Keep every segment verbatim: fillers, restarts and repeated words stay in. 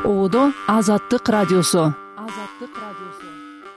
Оодо Азаттык радиосу. Азаттык радиосу.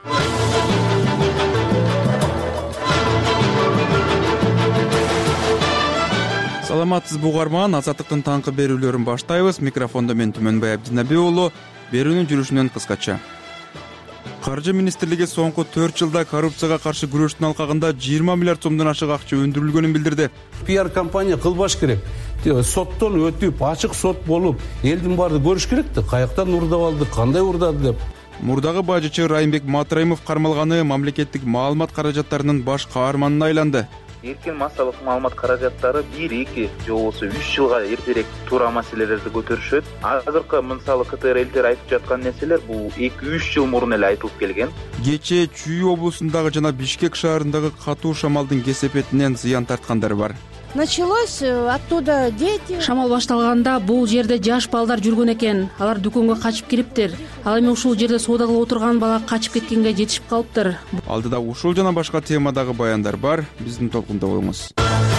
Саламатсызбы угарман, Азаттыктын таңкы берүүлөрүн баштайбыз. Микрофондо мен Түмөнбай Абдинабек уулу. Берүүнүн жүрүшүнөн кыскача. Каржы министрлиги соңку төрт жылда коррупцияга каршы күрөштүн алкагында жыйырма миллиард сомдон ашык акча өндүрүлгөнүн билдирди. Пиар компания кылбаш керек. Соттон өтүп, ачык сот болуп, элдин баары көрүш керек да, каяктан урдап алды, кандай урдады деп. Мурдагы бажычы Райымбек Матраимов кармалганы мамлекеттик маалымат каражаттарынын баш каарманына айланды. Эркин массалык маалымат каражаттары бир эки же болбосо үч жылга эртерээк туура маселелерди көтөрүшөт. Азыркы мисалы КТР элдер айтып жаткан нерселер бул эки үч жыл мурун эле айтылып келген. Кечээ Чүй облусундагы жана Бишкек шаарындагы катуу шамалдын кесепетинен зыян тарткандар бар. Началось оттуда дети. Шамал башталганда бул жерде жаш балдар жүргөн экен. Алар дүкөнгө качып кириптир. Ал эми ушул жерде соода кылып отурган бала качып кеткенге жетишип калыптыр. Алдыда ушул жана башка темадагы баяндар бар. Биздин толкунда болуңуз.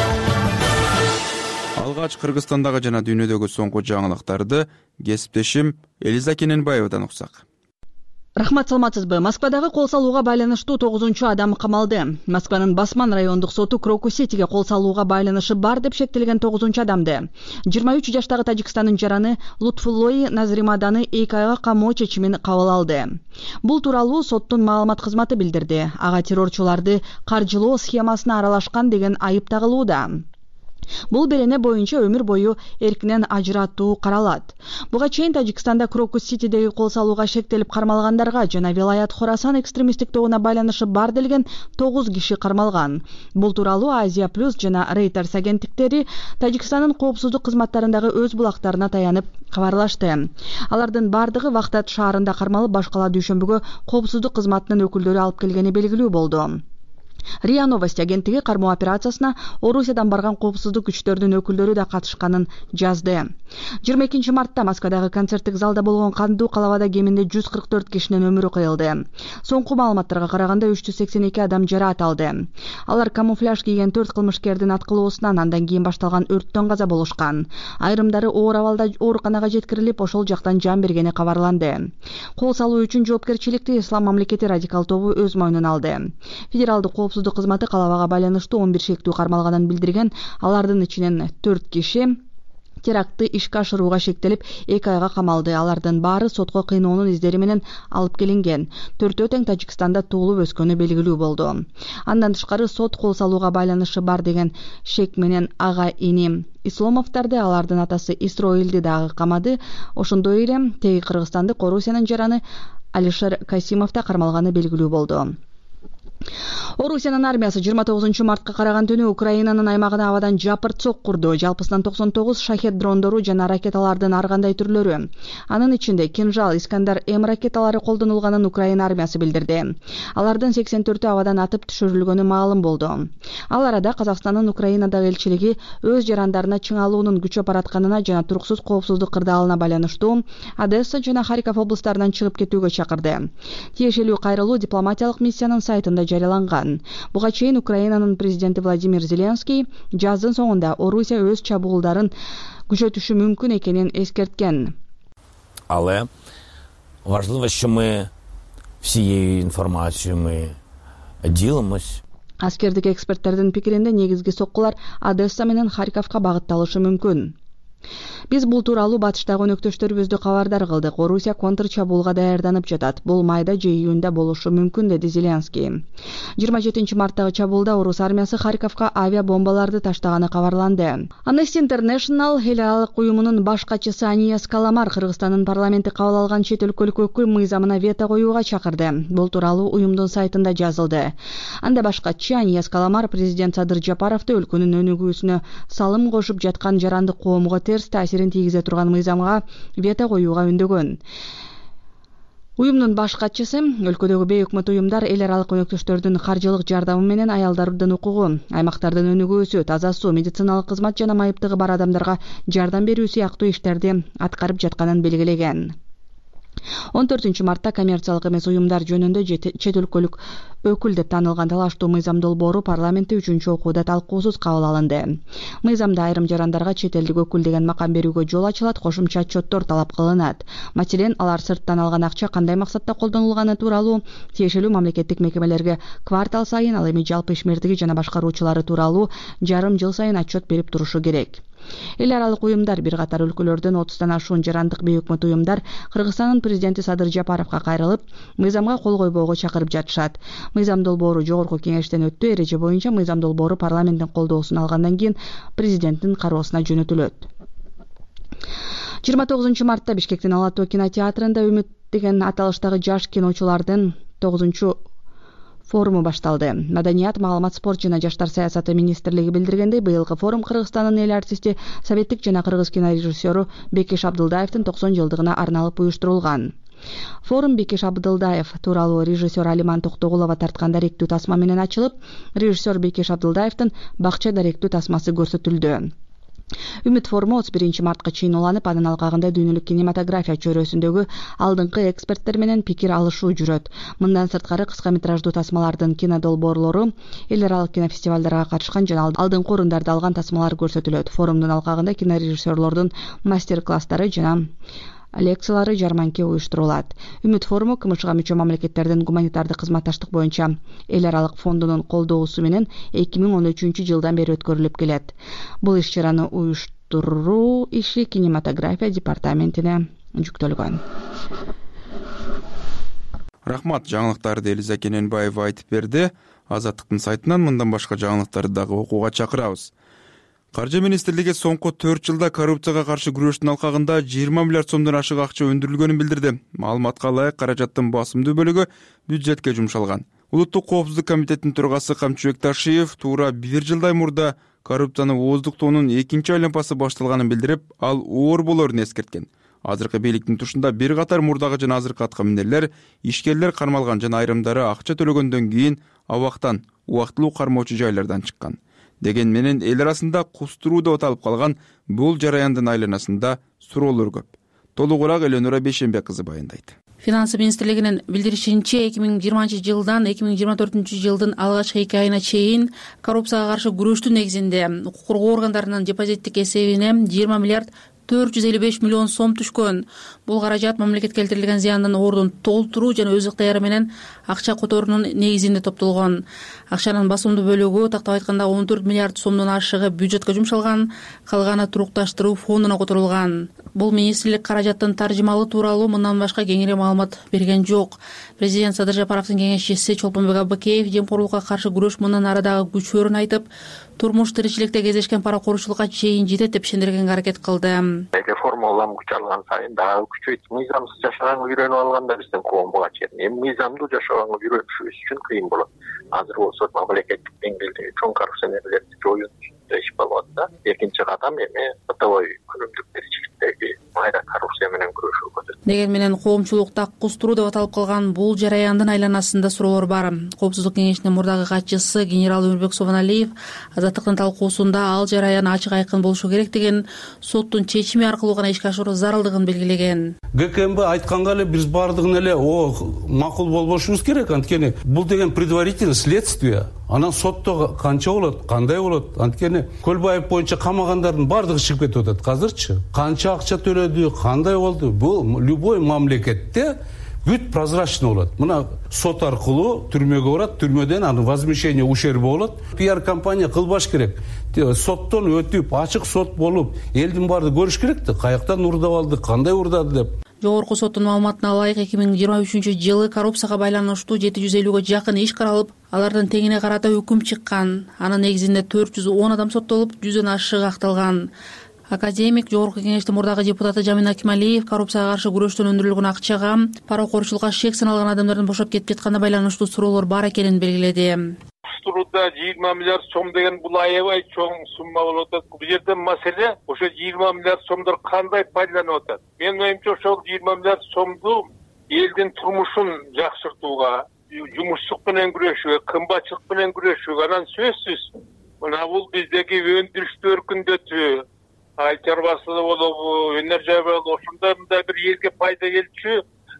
Алгач Кыргызстандагы жана дүйнөдөгү соңку жаңылыктарды кесиптешим Элиза Кененбаевадан уксак. Рахмат, саламатсызбы. Москвадагы кол салууга байланыштуу тогузунчу адам камалды. Москванын Басман райондук соту Крокус-Ситиге кол салууга байланышы бар деп шектелген тогузунчу адамды жыйырма үч жаштагы Тажикстандын жараны Лутфуллой Назримаданы эки айга камоо чечимин кабыл алды. Бул тууралуу соттун маалымат кызматы билдирди. Ага террорчуларды каржылоо схемасына аралашкан деген айып тагылууда. Бул берене боюнча өмүр бою эркинен ажыратуу каралат. Буга чейин Тажикстанда Крокус-Ситидеги кол салууга шектелип кармалгандарга жана Вилаят Хорасан экстремисттик тобуна байланышы бар делген тогуз киши кармалган. Бул тууралуу Азия плюс жана Reuters агенттиктери Тажикстандын коопсуздук кызматтарындагы өз булактарына таянып кабарлашты. Алардын бардыгы Вахтат шаарында кармалып, башкала дүйшөмбүгө коопсуздук кызматынын өкүлдөрү алып келгени белгилүү болду. РИА Новости агенттиги кармоо операциясына Орусиядан барган коопсуздук күчтөрдүн өкүлдөрү да катышканын жазды. жыйырма экинчи мартта Москвадагы концерттик залда болгон кандуу калабада кеминде жүз кырк төрт кишинин өмүрү кыйылды. Соңку маалыматтарга караганда үч жүз сексен эки адам жараат алды. Алар камуфляж кийген төрт кылмышкердин аткылоосунан андан кийин башталган өрттөн каза болушкан. Айрымдары оор абалда ооруканага жеткирилип, ошол жактан жан бергени кабарланды. Кол салуу үчүн жоопкерчиликти Ислам мамлекети радикал тобу өз мойнуна алды. Федералдык коопсуздук кызматы калабага байланыштуу он бир шектүү кармалганын билдирген. Алардын ичинен төрт киши терактты ишке ашырууга шектелип эки айга камалды. Алардын баары сотко кыйноонун издери менен алып келинген. Төртөө тең Тажикстанда туулуп өскөнү белгилүү болду. Андан тышкары сот кол салууга байланышы бар деген шек менен ага ини Исломовдарды, алардын атасы Исроилди дагы камады. Ошондой эле теги кыргызстандык Орусиянын жараны Алишер Касимов да кармалганы белгилүү болду. Орусиянын армиясы жыйырма тогузунчу мартка караган түнү Украинанын аймагына абадан жапырт курду. Жалпысынан токсон тогуз шахет дрондору жана ракеталардын ар кандай түрлөрү. Анын ичинде Кинжал, Искандар М ракеталары колдонулганын Украина армиясы билдирди. Алардын сексен төртү абадан атып түшүрүлгөнү маалым болду. Ал арада Казакстандын Украинадагы элчилиги өз жарандарына чыңалуунун күчөп баратканына жана туруксуз коопсуздук кырдаалына байланыштуу Одесса жана Харьков облустарынан чыгып кетүүгө чакырды. Тиешелүү кайрылуу дипломатиялык миссиянын сайтында жарыяланган. Буга чейин Украинанын президенти Владимир Зеленский жаздын соңунда Орусия өз чабуулдарын күчөтүшү мүмкүн экенин эскерткен. Але важливо, що ми всією інформацією ми ділимось. Аскердик эксперттердин пикиринде негизги соккулар Одесса менен Харьковго багытталышы мүмкүн. Биз бул тууралуу батыштагы өнөктөштөрүбүздү кабардар кылдык. Орусия контр чабуулга даярданып жатат. Бул майда же июнда болушу мүмкүн, деди Зеленский. жыйырма жетинчи марттагы чабуулда орус армиясы Харьковго авиа бомбаларды таштаганы кабарланды. Amnesty International эл аралык уюмунун баш катчысы Анияс Каламар Кыргызстандын парламенти кабыл алган чет өлкөлүк өкүл мыйзамына вето коюуга чакырды. Бул тууралуу уюмдун сайтында жазылды. Анда баш катчы Анияс Каламар президент Садыр Жапаровду өлкөнүн өнүгүүсүнө салым кошуп жаткан жарандык коомго терс таасирин тийгизе турган мыйзамга вето коюуга үндөгөн. Уюмдун баш катчысы өлкөдөгү бейөкмөт уюмдар эл аралык өнөктөштөрдүн каржылык жардамы менен аялдардын укугу, аймактардын өнүгүүсү, таза суу, медициналык кызмат жана майыптыгы бар адамдарга жардам берүү сыяктуу иштерди аткарып жатканын белгилеген. он төртүнчү мартта коммерциялык эмес уюмдар жөнүндө чет өлкөлүк өкүл деп таанылган талаштуу мыйзам долбоору парламентте үчүнчү окууда талкуусуз кабыл алынды. Мыйзамда айрым жарандарга чет элдик өкүл деген макам берүүгө жол ачылат, кошумча отчоттор талап кылынат. Маселен, алар сырттан алган акча кандай максатта колдонулганы тууралуу тиешелүү мамлекеттик мекемелерге квартал сайын, ал эми жалпы ишмердиги жана башкаруучулары тууралуу жарым жыл сайын отчет берип турушу керек. Эл аралык уюмдар бир катар өлкөлөрдөн отуздан ашуун жарандык бейөкмөт уюмдар Кыргызстандын президенти Садыр Жапаровго кайрылып, мыйзамга кол койбоого чакырып жатышат. Мыйзам долбоору жогорку кеңештен өттү. Эреже боюнча мыйзам долбоору парламенттин колдоосун алгандан кийин президенттин кароосуна жөнөтүлөт. жыйырма тогузунчу мартта Бишкектин Ала Тоо кинотеатрында Үмүт деген аталыштагы жаш киночулардын тогузунчу форуму башталды. Маданият, маалымат, спорт жана жаштар саясаты министрлиги билдиргендей, быйылкы форум Кыргызстандын эл артисти, советтик жана кыргыз кинорежиссеру Бекеш Абдылдаевдин токсон жылдыгына арналып уюштурулган. Форум Бекеш Абдылдаев тууралуу режиссер Алиман Токтогулова тарткан даректүү тасма менен ачылып, режиссер Бекеш Абдылдаевдин Бакча даректүү тасмасы көрсөтүлдү. Үмүт форуму отуз биринчи мартка чейин уланып, анын алкагында дүйнөлүк кинематография чөйрөсүндөгү алдыңкы эксперттер менен пикир алышуу жүрөт. Мындан сырткары кыска метраждуу тасмалардын кинодолбоорлору, эл аралык кинофестивалдарга катышкан жана алдыңкы орундарды алган тасмалар көрсөтүлөт. Форумдун алкагында кинорежиссерлордун мастер-класстары жана лекциялары, жарманке уюштурулат. Үмүт форуму КМШга мүчө мамлекеттердин гуманитардык кызматташтык боюнча эл аралык фондунун колдоосу менен эки миң он үчүнчү жылдан бери өткөрүлүп келет. Бул иш-чараны уюштуруу иши кинематография департаментине жүктөлгөн. Рахмат, жаңылыктарды Элиза Кененбаева айтып берди. Азаттыктын сайтынан мындан башка жаңылыктарды дагы окууга чакырабыз. Каржы министрлиги соңку төрт жылда коррупцияга каршы күрөштүн алкагында жыйырма миллиард сомдон ашык акча өндүрүлгөнүн билдирди. Маалыматка ылайык, каражаттын басымдуу бөлүгү бюджетке жумшалган. Улуттук коопсуздук комитетинин төрагасы Камчыбек Ташиев туура бир жылдай мурда коррупцияны ооздуктоонун экинчи айланпасы башталганын билдирип, ал оор болоорун эскерткен. Азыркы бийликтин тушунда бир катар мурдагы жана азыркы аткаминерлер, ишкерлер кармалган жана айрымдары акча төлөгөндөн кийин абактан, убактылуу кармоочу жайлардан чыккан. Деген менен эл арасында кустуруу деп аталып калган бул жараяндын айланасында суроолор көп. Толугураак Эленора Бейшембек кызы баяндайт. Финансы министрлигинин билдиришинче, эки миң жыйырманчы жылдан эки миң жыйырма төртүнчү жылдын алгачкы эки айына чейин коррупцияга каршы күрөштүн негизинде укук коргоо органдарынын депозиттик эсебине жыйырма миллиард төрт жүз элүү беш миллион сом түшкөн. Бул каражат мамлекетке келтирилген зыяндын ордун толтуруу жана өз ыктыяры менен акча которуунун негизинде топтолгон. Акчанын басымдуу бөлүгү, тактап айтканда, он төрт миллиард сомдон ашыгы бюджетке жумшалган, калганы турукташтыруу фондуна которулган. Бул министрлик каражаттын таржымалы тууралуу мындан башка кеңири маалымат берген жок. Президент Садыр Жапаровдун кеңешчиси Чолпонбек Абыкеев жемкорлукка каршы күрөш мындан ары дагы күчөөрүн айтып, турмуш тиричиликте кездешкен паракорчулукка чейин жетет деп ишендиргенге аракет кылды. Реформа улам күч алган сайын дагы күчөйт. Мыйзамсыз жашаганга үйрөнүп алганда биздин коомго чейин эми мыйзамдуу жашаганга үйрөнүшүбүз үчүн кыйын болот. Азыр болсо мамлекеттик деңгээлдеги чоң коррупционерлерди жоюу иш болуп атат. Экинчи кадам эми бытовой күнүмдүк тиричиликтеги майра коррупция менен күрөшүү болот. Деген менен коомчулукта кустуруу деп аталып калган бул жараяндын айланасында суроолор бар. Коопсуздук кеңешинин мурдагы катчысы генерал Өмүрбек Соононалиев азаттыктын талкуусунда ал жараян ачык айкын болушу керек деген, соттун чечими аркылуу гана ишке ашыруу зарылдыгын белгилеген. ГКМБ айтканга эле биз баардыгын эле о макул болбошубуз керек. Анткени бул деген предварительный следствие. Анан сотто канча болот, кандай болот? Анткени Көлбаев боюнча камагандардын баардыгы чыгып кетип атат азырчы. Канча акча төлөдү, кандай болду? Бул любой мамлекетте бүт прозрачный болот. Мына сот аркылуу түрмөгө барат, түрмөдөн аны возмещение ущерба болот. Пиар компания кылбаш керек. Соттон өтүп, ачык сот болуп, элдин баары көрүш керек да, каяктан урдап алды, кандай урдады деп. Жогорку соттун маалыматына ылайык, эки миң жыйырма үчүнчү жылы коррупцияга байланыштуу жети жүз элүүгө жакын иш каралып, алардын теңине карата өкүм чыккан. Анын негизинде төрт жүз он адам соттолуп, жүздөн ашыгы акталган. Академик, жогорку кеңештин мурдагы депутаты Жамин Акималиев коррупцияга каршы күрөштөн өндүрүлгөн акчага, паракорчулукка шек саналган адамдардын бошоп кетип жатканына байланыштуу суроолор бар экенин белгиледи. Кустурууда жыйырма миллиард сом деген бул аябай чоң сумма болуп атат. Бул жерде маселе ошо жыйырма миллиард сомдор кандай пайдаланып атат? Менин оюмча ошол жыйырма миллиард сомду элдин турмушун жакшыртууга, жумушчулук менен күрөшүүгө, кымбатчылык менен күрөшүүгө, анан сөзсүз мына бул биздеги өндүрүштү өркүндөтүү, ай чарбасы болобу, энергия болобу, ошондой мындай бир элге пайда келчү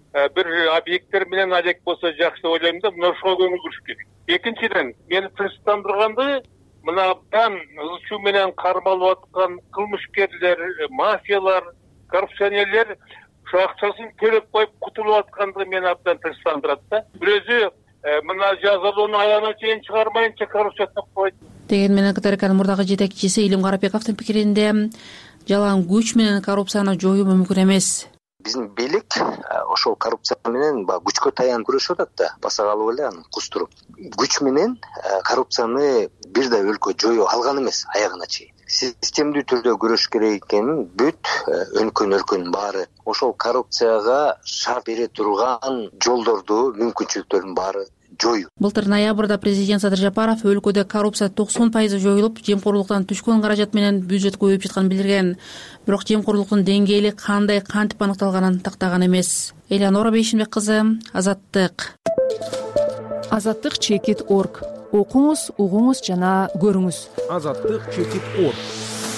бир объекттер менен алек болсо жакшы деп ойлойм да, мына ошого көңүл буруш керек. Экинчиден, мени тынчтандырганды мына абдан ызы чуу менен кармалып аткан кылмышкерлер, мафиялар, коррупционерлер ушу акчасын төлөп коюп кутулуп аткандыгы мени абдан тынчтандырат да. Бирөөсү мына жазалоону аягына чейин чыгармайынча коррупция топпойт. Деген менен КТРКнын мурдагы жетекчиси Илим Карапековдун пикиринде жалаң күч менен коррупцияны жоюу мүмкүн эмес. Биздин бийлик ошол коррупция менен баягы күчкө таянып күрөшүп атат да, баса калып эле аны кустуруп. Күч менен коррупцияны бирдей өлкө жоюу алган эмес аягына чейин. Системдүү түрдө күрөш керек экенин бүт өнкөн өлкөнүн баары ошол коррупцияга шарт бере турган жолдорду, мүмкүнчүлүктөрдүн баары жоюу. Былтыр ноябрда президент Садыр Жапаров өлкөдө коррупция токсон пайыз жоюлуп, жемкорлуктан түшкөн каражат менен бюджет көбөйүп жатканын билдирген. Бирок жемкорлуктун деңгээли кандай кантип аныкталганын тактаган эмес. Элеонора Бейшимбек кызы, Азаттык. азаттык чекит точка орг. Окуңуз, угуңуз жана көрүңүз. азаттык чекит точка орг.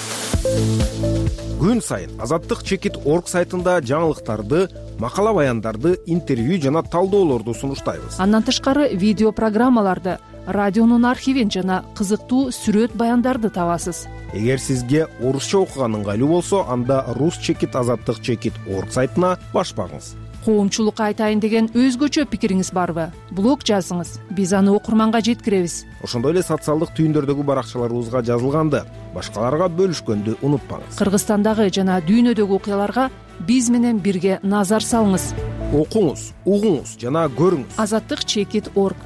Күн сайын азаттык чекит точка орг сайтында жаңылыктарды, макала баяндарды, интервью жана талдоолорду сунуштайбыз. Андан тышкары видео программаларды, радионун архивин жана кызыктуу сүрөт баяндарды табасыз. Эгер сизге орусча окуган ыңгайлуу болсо, анда рус чекит азаттык чекит точка орг сайтына баш багыңыз. Коомчулукка айтайын деген өзгөчө пикириңиз барбы? Блог жазыңыз, биз аны окурманга жеткиребиз. Ошондой эле социалдык түйүндөрдөгү баракчаларыбызга жазылганды, башкаларга бөлүшкөндү унутпаңыз. Кыргызстандагы жана дүйнөдөгү окуяларга биз менен бирге назар салыңыз. Окуңуз, угуңуз жана көрүңүз. азаттык чекит точка орг.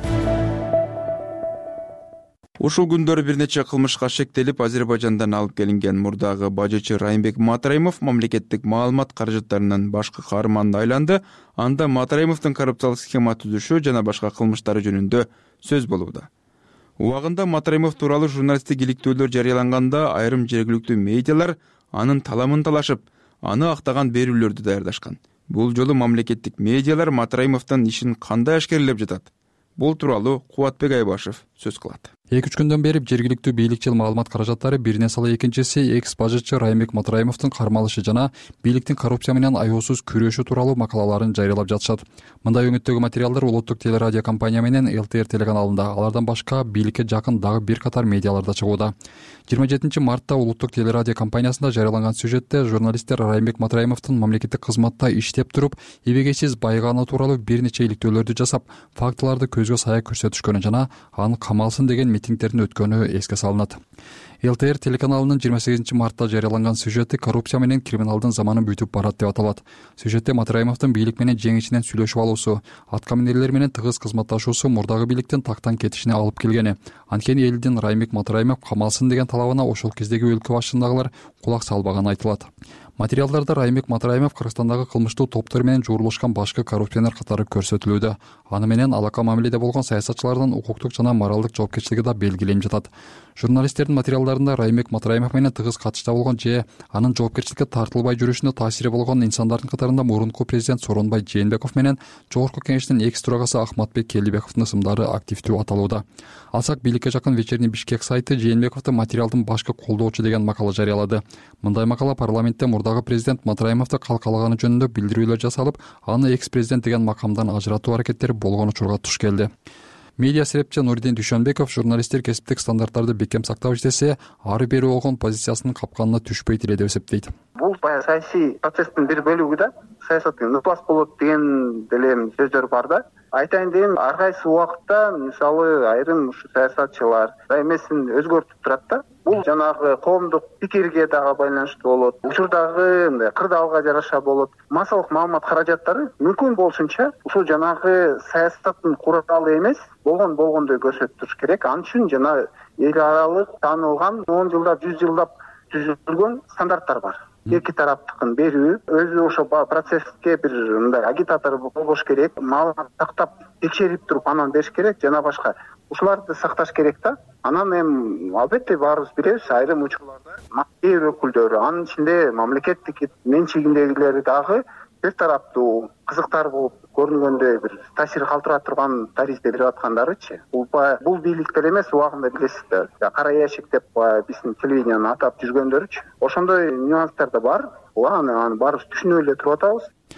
Ушул күндөрү бир нече кылмышка шектелип, Азербайжандан алып келинген мурдагы бажычы Райымбек Матраимов мамлекеттик маалымат каражаттарынын башкы каарманына айланды. Анда Матраимовдун коррупциялык схема түзүшү жана башка кылмыштары жөнүндө сөз болууда. Убагында Матраимов тууралуу журналисттик иликтөөлөр жарыяланганда, айрым жергиликтүү медиалар анын таламын талашып, аны актаган берүүлөрдү даярдашкан. Бул жолу мамлекеттик медиалар Матраимовдун ишин кандай ашкерлеп жатат? Бул тууралуу Кубатбек Айбашев сөз кылат. эки үч күндөн бери жергиликтүү бийликчил маалымат каражаттары бирине сала экинчиси экс бажычы Райымбек Матраимовдун кармалышы жана бийликтин коррупция менен аяосуз күрөшү тууралуу макалаларын жарыялап жатышат. Мындай өңүттөгү материалдар Улуттук телерадио компания менен эл тэ эр телеканалында, алардан башка бийликке жакын дагы бир катар медиаларда чыгууда. жыйырма жетинчи мартта Улуттук телерадио компаниясында жарыяланган сюжетте журналисттер Райымбек Матраимовдун мамлекеттик кызматта иштеп туруп, эбегейсиз байыганы тууралуу бир нече иликтөөлөрдү жасап, фактыларды көзгө сая көрсөтүшкөнү жана аны камалсын деген митингдердин өткөнү эске салынат. эл тэ эр телеканалынын жыйырма сегизинчи мартта жарыяланган сюжети коррупция менен криминалдын заманы бүтүп барат деп аталат. Сюжетте Матраимовдун бийлик менен жең ичинен сүйлөшүп алуусу, аткаминерлер менен тыгыз кызматташуусу мурдагы бийликтин тактан кетишине алып келгени. Анткени элдин Райымбек Матраимов камалсын деген талабына ошол кездеги өлкө башындагылар кулак салбаганы айтылат. Материалдарда Райымбек Матраимов Кыргызстандагы кылмыштуу топтор менен жуурулушкан башкы коррупционер катары көрсөтүлүүдө. Аны менен алака мамиледе болгон саясатчылардын укуктук жана моралдык жоопкерчилиги да белгиленип жатат. Журналисттердин материалдарында Райымбек Матраимов менен тыгыз катышта болгон же анын жоопкерчиликке тартылбай жүрүшүнө таасири болгон инсандардын катарында мурунку президент Сооронбай Жээнбеков менен Жогорку Кеңештин экс төрагасы Ахматбек Келдибековдун ысымдары активдүү аталууда. Алсак, бийликке жакын Вечерний Бишкек сайты Жээнбековду материалдын башкы колдоочу деген макала жарыялады. Мындай макала парламентте мурдагы президент Матраимовду калкалаганы жөнүндө билдирүүлөр жасалып, аны экс президент деген макамдан ажыратуу аракеттери болгон учурга туш келди. Медиа серепчи Нуридин Дүйшөнбеков журналисттер кесиптик стандарттарды бекем сактап иштесе, ары бери болгон позициясынын капканына түшпөйт эле деп эсептейт. Бул баягы саясий процесстин бир бөлүгү да, саясаттын ыплас болот деген деле сөздөр бар да. Айтайын дегеним, ар кайсы убакытта мисалы айрым ушу саясатчылар эмесин өзгөртүп турат да. Бул жанагы коомдук пикирге дагы байланыштуу болот. Учурдагы мындай кырдаалга жараша болот. Массалык маалымат каражаттары мүмкүн болушунча ушул жанагы саясаттын куралы эмес, болгон болгондой көрсөтүш керек. Ал үчүн жана эл аралык таанылган он жылдап, жүз жылдап түзүлгөн стандарттар бар. Эки тараптыкын берүү, өзү ошо процесске бир мындай агитатор болбош керек, маалымат сактап, текшерип туруп анан бериш керек жана башка. Ушуларды сакташ керек да. Анан эми албетте баарыбыз билебиз, айрым учурларда мафия өкүлдөрү, анын ичинде мамлекеттик менчигиндегилер дагы бир тараптуу кызыктар болуп көрүнгөндөй бир таасир калтыра турган таризде берип аткандарычы. Бул бул бийликтер эмес, убагында билесиздер. Кара ящик деп биздин телевидениени атап жүргөндөрүчү. Ошондой нюанстар да бар. Аны аны баарыбыз түшүнүп эле туруп атабыз.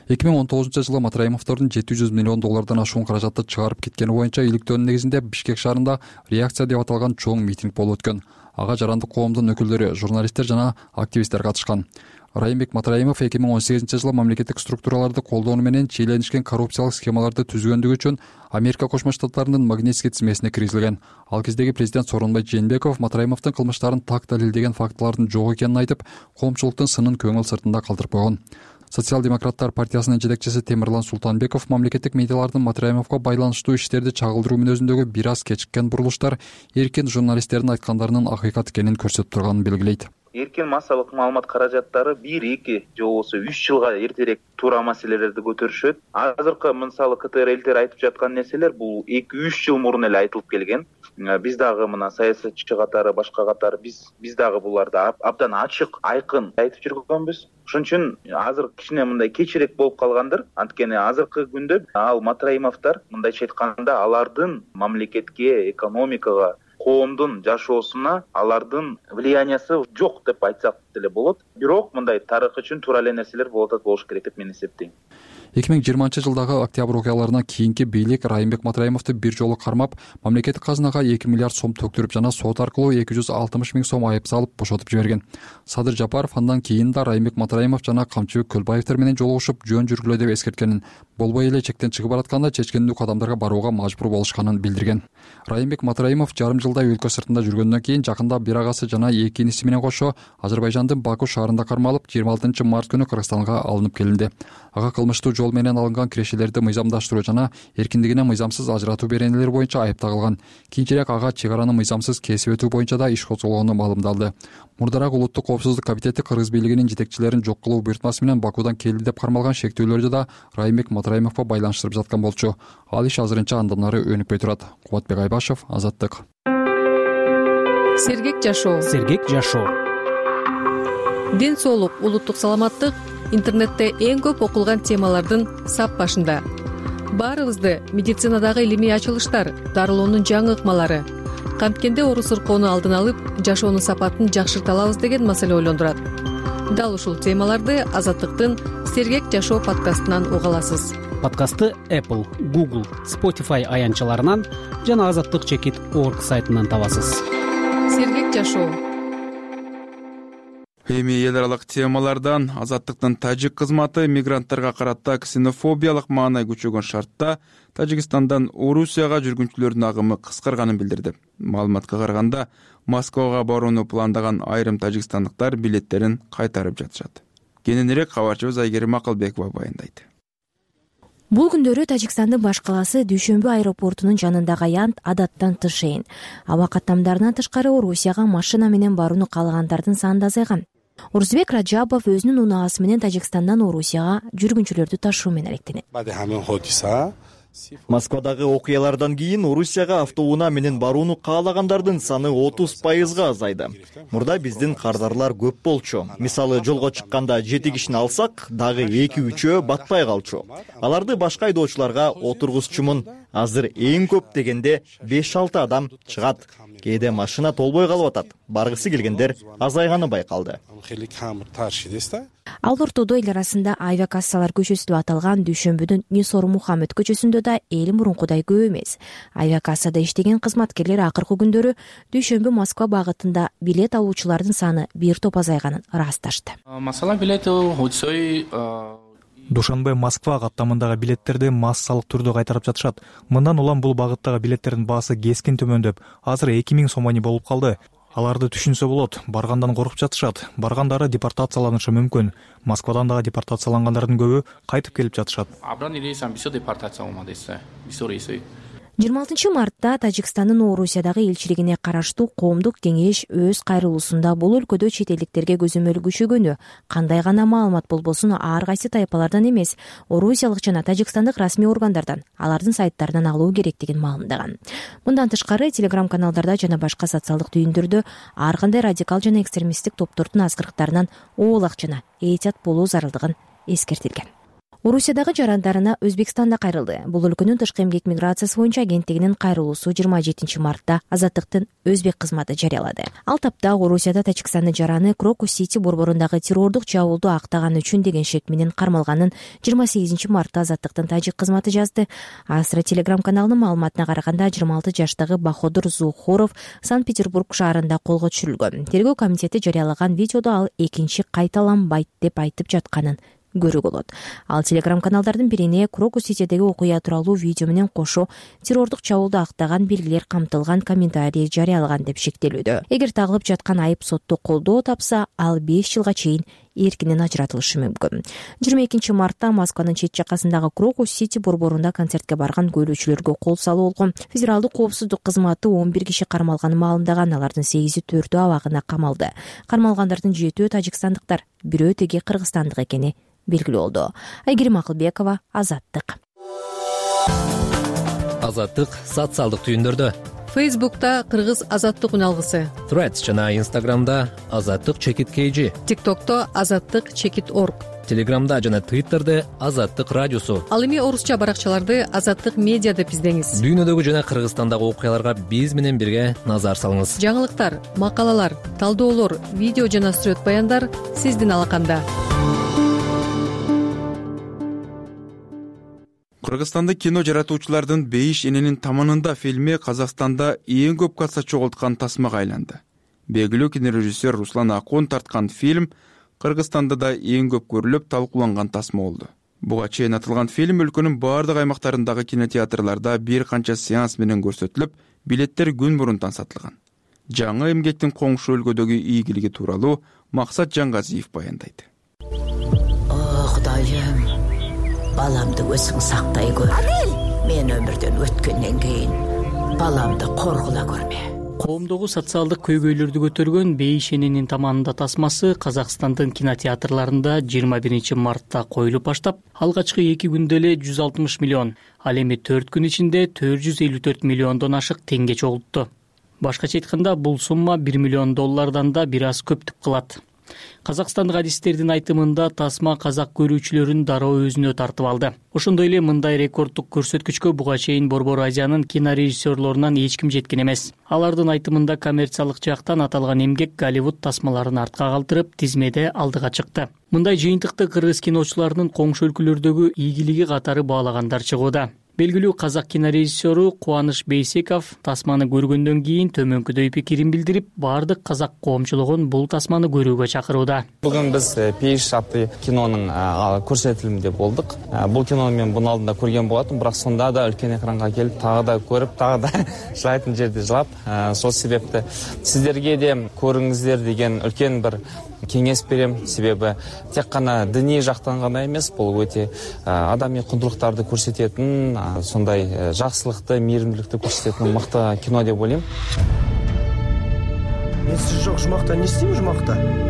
эки миң он тогузунчу жылы Матраимовдордун жети жүз миллион доллардан ашуун каражатты чыгарып кеткени боюнча иликтөөнүн негизинде Бишкек шаарында реакция деп аталган чоң митинг болуп өткөн. Ага жарандык коомдун өкүлдөрү, журналисттер жана активисттер катышкан. Райымбек Матраимов эки миң он сегизинчи жылы мамлекеттик структураларды колдоо менен чийлөнүшкөн коррупциялык схемаларды түзгөндүгү үчүн Америка Кошмо Штаттарынын Магнитский тизмесине киргизилген. Ал кездеги президент Сооронбай Жээнбеков Матраимовдун кылмыштарын так далилдеген фактылардын жок экенин айтып, коомчулуктун сынын көңүл сыртында калтырып койгон. Социал-демократтар партиясынын жетекчиси Темирлан Султанбеков мамлекеттик медиалардын Матраимовго байланыштуу иштерди чагылдыруу мүнөзүндөгү бир аз кечиккен бурулуштар эркин журналисттердин айткандарынын акыйкат экенин көрсөтүп турганын белгилейт. Эркин массалык маалымат каражаттары бир эки же болбосо үч жылга эртерээк туура маселелерди көтөрүшөт. Азыркы мисалы КТР элтер айтып жаткан нерселер бул эки үч жыл мурун эле айтылып келген. Биз дагы мына саясатчы катары, башка катары биз биз дагы буларды абдан ачык, айкын айтып жүргөнбүз. Ошон үчүн азыр кичине мындай кечирээк болуп калгандыр. Анткени азыркы күндө ал Матраимовдор мындайча айтканда алардын мамлекетке, экономикага, коомдун жашоосуна алардын влияниясы жок деп айтсак деле болот. Бирок мындай тарых үчүн туура эле нерселер болуп атат болуш керек деп мен эсептейм. эки миң жыйырманчы жылдагы октябрь окуяларынан кийинки бийлик Райымбек Матраимовду бир жолу кармап, мамлекеттик казынага эки миллиард сом төктүрүп жана сот аркылуу эки жүз алтымыш миң сом айып салып бошотуп жиберген. Садыр Жапаров андан кийин да Райымбек Матраимов жана Камчыбек Көлбаевдер менен жолугушуп жөн жүргүлө деп эскерткенин, болбой эле чектен чыгып баратканда чечкендүү кадамдарга барууга мажбур болушканын билдирген. Райымбек Матраимов жарым жылдай өлкө сыртында жүргөндөн кийин жакында бир агасы жана эки иниси менен кошо Азербайжандын Баку шаарында кармалып, жыйырма алтынчы март күнү Кыргызстанга алынып келинди. Ага кылмыштуу жол менен алынган кирешелерди мыйзамдаштыруу жана эркиндигине мыйзамсыз ажыратуу беренелери боюнча айып тагылган. Кийинчерээк ага чек араны мыйзамсыз кесип өтүү боюнча да иш козголгону маалымдалды. Мурдараак Улуттук коопсуздук комитети Кыргыз бийлигинин жетекчилерин жок кылуу буйртмасы менен Бакудан келди деп кармалган шектүүлөрдү да Райымбек Матраимовго байланыштырып жаткан болчу. Ал иш азырынча андан ары өнүкпөй турат. Кубатбек Айбашев, Азаттык. Сергек жашоо. Сергек жашоо. Ден соолук, улуттук саламаттык интернетте эң көп окулган темалардын сап башында. Баарыбызды медицинадагы илимий ачылыштар, дарылоонун жаңы ыкмалары, канткенде оору сыркоону алдын алып, жашоонун сапатын жакшырта алабыз деген маселе ойлондурат. Дал ушул темаларды Азаттыктын Сергек жашоо подкастынан уга аласыз. Подкастты Apple, Google, Spotify аянтчаларынан жана азаттык чекит точка орг сайтынан табасыз. Сергек жашоо. Эми эл аралык темалардан Азаттыктын тажик кызматы мигранттарга карата ксенофобиялык маанай күчөгөн шартта Тажикстандан Орусияга жүргүнчүлөрдүн агымы кыскарганын билдирди. Маалыматка караганда, Москвага барууну пландаган айрым тажикстандыктар билеттерин кайтарып жатышат. Кененирээк кабарчыбыз Айгерим Акылбекова баяндайт. Бул күндөрү Тажикстандын баш калаасы Дүйшөмбү аэропортунун жанындагы аянт адаттан тышейин. Аба каттамдарынан тышкары Орусияга машина менен барууну каалагандардын саны да азайган. Урзбек Раджабов өзүнүн унаасы менен Тажикстандан Орусияга жүргүнчүлөрдү ташуу менен алектенет. Москвадагы окуялардан кийин Орусияга автоунаа менен барууну каалагандардын саны отуз пайызга азайды. Мурда биздин кардарлар көп болчу. Мисалы, жолго чыкканда жети кишини алсак, дагы эки үчөө батпай калчу. Аларды башка айдоочуларга отургузчумун. Азыр эң көп дегенде беш алты адам чыгат. Кээде машина толбой калып атат. Баргысы келгендер азайганы байкалды. Ал ортодо эл арасында авиакассалар көчөсү деп аталган Дүйшөмбүдүн Нисор Мухаммед көчөсүндө да эл мурункудай көп эмес. Авиакассада иштеген кызматкерлер акыркы күндөрү Дүйшөмбү Москва багытында билет алуучулардын саны бир топ азайганын ырасташты. Душанбе Москва каттамындагы билеттерди массалык түрдө кайтарып жатышат. Мындан улам бул багыттагы билеттердин баасы кескин төмөндөп, азыр эки миң сомони болуп калды. Аларды түшүнсө болот, баргандан коркуп жатышат. Баргандары депортацияланышы мүмкүн. Москвадан дагы депортациялангандардын көбү кайтып келип жатышат. жыйырма алтынчы мартта Тажикстандын Орусиядагы элчилигине караштуу коомдук кеңеш өз кайрылуусунда бул өлкөдө чет элдиктерге көзөмөл күчөгөнү, кандай гана маалымат болбосун ар кайсы тайпалардан эмес, орусиялык жана тажикстандык расмий органдардан, алардын сайттарынан алуу керектигин маалымдаган. Мындан тышкары телеграм-каналдарда жана башка социалдык түйүндөрдө ар кандай радикал жана экстремисттик топтордун азгырыктарынан оолак жана этият болуу зарылдыгын эскертилген. Орусиядагы жарандарына Өзбекстанда кайрылды. Бул өлкөнүн тышкы эмгек миграциясы боюнча агенттигинин кайрылуусу жыйырма жетинчи мартта Азаттыктын өзбек кызматы жарыялады. Ал тапта Орусияда Тажикстандын жараны Крокус Сити борборундагы террордук чабуулду актаган үчүн деген шек менен кармалганын жыйырма сегизинчи мартта Азаттыктын тажик кызматы жазды. Астра телеграм каналынын маалыматына караганда жыйырма алты жаштагы Баходур Зухуров Санкт-Петербург шаарында колго түшүрүлгөн. Тергөө комитети жарыялаган видеодо ал экинчи кайталанбайт деп айтып жатканын көрүү болот. Ал телеграм каналдардын бирине Крокус Ситидеги окуя тууралуу видео менен кошо террордук чабуулду актаган белгилер камтылган комментарий жарыялаган деп шектелүүдө. Эгер тагылып жаткан айып сотто колдоо тапса, ал беш жылга чейин эркинен ажыратылышы мүмкүн. жыйырма экинчи мартта Москванын чет жакасындагы Крокус Сити борборунда концертке барган көйлөчүлөргө кол салуу болгон. Федералдык коопсуздук кызматы он бир киши кармалганын маалымдаган. Алардын сегизи төртөө абагына камалды. Кармалгандардын жетөө тажикстандыктар, бирөө теге кыргызстандык экени белгилүү болду. Айгерим Акылбекова, Азаттык. Азаттык социалдык түйүндөрдө. Фейсбукта Кыргыз Азаттык үналгысы, Threads жана Инстаграмда Азаттык чекит kg, ТикТокто Азаттык чекит орг, Телеграмда жана Твиттерде Азаттык радиосу. Ал эми орусча баракчаларды Азаттык медиа деп издеңиз. Дүйнөдөгү жана Кыргызстандагы окуяларга биз менен бирге назар салыңыз. Жаңылыктар, макалалар, талдоолор, видео жана сүрөт баяндар сиздин алаканда. Кыргызстанда кино жаратуучулардын бейиш эненин таманында фильми Казакстанда эң көп касса чогулткан тасмага айланды. Белгилүү кинорежиссер Руслан Акун тарткан фильм Кыргызстанда да эң көп көрүлүп талкууланган тасма болду. Буга чейин атылган фильм өлкөнүн бардык аймактарындагы кинотеатрларда бир канча сеанс менен көрсөтүлүп, билеттер күн мурунтан сатылган. Жаңы эмгектин коңшу өлкөдөгү ийгилиги тууралуу Максат Жаңгазиев баяндайт. Кудайым, баламды өзүң сактай көр. Мен өмүрдөн өткөндөн кийин баламды коргула көрмө. Коомдогу социалдык көйгөйлөрдү көтөргөн бейиш эненин таманында тасмасы Казакстандын кинотеатрларында жыйырма биринчи мартта коюлуп баштап, алгачкы эки күндө эле жүз алтымыш миллион, ал эми төрт күн ичинде төрт жүз элүү төрт миллиондон ашык теңге чогултту. Башкача айтканда, бул сумма бир миллион доллардан да бир аз көптүк кылат. Казакстандык адистердин айтымында тасма казак көрүүчүлөрүн дароо өзүнө тартып алды. Ошондой эле мындай рекорддук көрсөткүчкө буга чейин Борбор Азиянын кинорежиссерлорунан эч ким жеткен эмес. Алардын айтымында коммерциялык жактан аталган эмгек Голливуд тасмаларын артка калтырып, тизмеде алдыга чыкты. Мындай жыйынтыкты кыргыз киночуларынын коңшу өлкөлөрдөгү ийгилиги катары баалагандар чыгууда. Белгилүү казак кинорежиссеру Кубаныч Бейсеков тасманы көргөндөн кийин төмөнкүдөй пикирин билдирип, бардык казак коомчулугун бул тасманы көрүүгө чакырууда. Бүгүн биз Пейиш аттуу кинонун көрсөтүлүмүндө болдук. Бул кинону мен мунун алдында көргөн болотум, бирок сонда да үлкен экранга келип, тагы да көрүп, тагы да жылайтын жерде жылап, сол себепти сиздерге де көрүңүздөр деген үлкен бир кеңеш берем. Себеби тек гана диний жактан гана эмес, бул өтө адамий кундулуктарды көрсөтөтүн, сондай жакшылыкты, мейиримдүүлүктү көрсөтөтүн мыкты кино деп ойлойм. Мен сиз жок жумакта не истейм жумакта?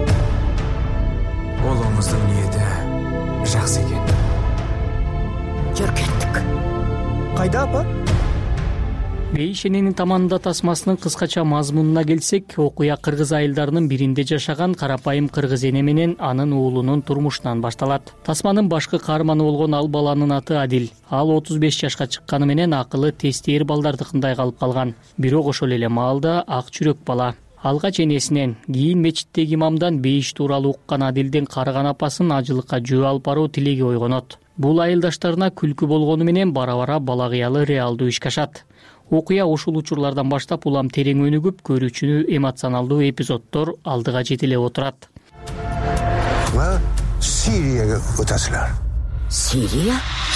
Олуңуздун ниети жакшы экен. Жүр кеттик. Кайда апа? Бейиш эненин таманында тасмасынын кыскача мазмунуна келсек, окуя кыргыз айылдарынын биринде жашаган карапайым кыргыз эне менен анын уулунун турмушунан башталат. Тасманын башкы каарманы болгон ал баланын аты Адил. Ал отуз беш жашка чыкканы менен акылы тестер балдардыкындай калып калган. Бирок ошол эле маалда ак жүрөк бала. Алгач энесинен, кийин мечиттеги имамдан бейиш тууралуу уккан Адилдин карыган апасын ажылыкка жөө алып баруу тилеги ойгонот. Бул айылдаштарына күлкү болгону менен бара-бара бала кыялы реалдуу ишке ашат. Окуя ушул учурлардан баштап улам терең өнүгүп, көрүүчүнү эмоционалдуу эпизоддор алдыга жетелеп отурат. Ва Сирияга өтөсүлөр. Сирия?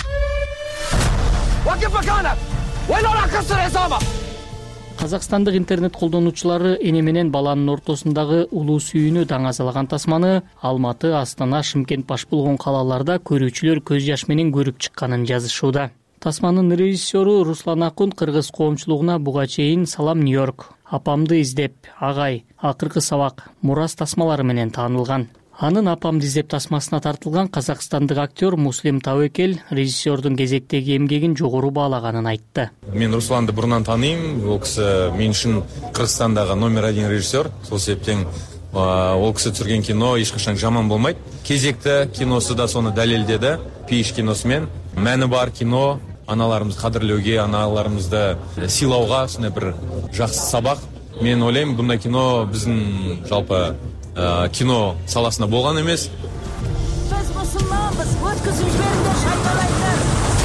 Казакстандык интернет колдонуучулары эне менен баланын ортосундагы улуу сүйүүнү даңазалаган тасманы Алматы, Астана, Шымкент баш болгон калаларда көрүүчүлөр көз жаш менен көрүп чыкканын жазышууда. Тасманын режиссеру Руслан Акун кыргыз коомчулугуна буга чейин Салам Нью-Йорк, Апамды издеп, Агай, Акыркы сабак, Мурас тасмалары менен таанылган. Анын Апамды издеп тасмасына тартылган казакстандык актер Муслим Тауекел режиссердун кезектеги эмгегин жогору баалаганын айтты. Мен Русланды бурунан тааныйм. Бул киши мен үчүн Кыргызстандагы номер один режиссер. Сол себептен ол кісі түсірген кино ешқашан жаман болмайды. Кезекті киносы да соны дәлелдеді. Пейіш киносымен мәні бар кино, аналарымызды қадірлеуге, аналарымызды сыйлауға сондай бір жақсы сабақ. Мен ойлаймын, бұндай кино біздің жалпы кино саласында болған емес. Біз мұсылманбыз, өткізіп жіберіңдер шайталайдар.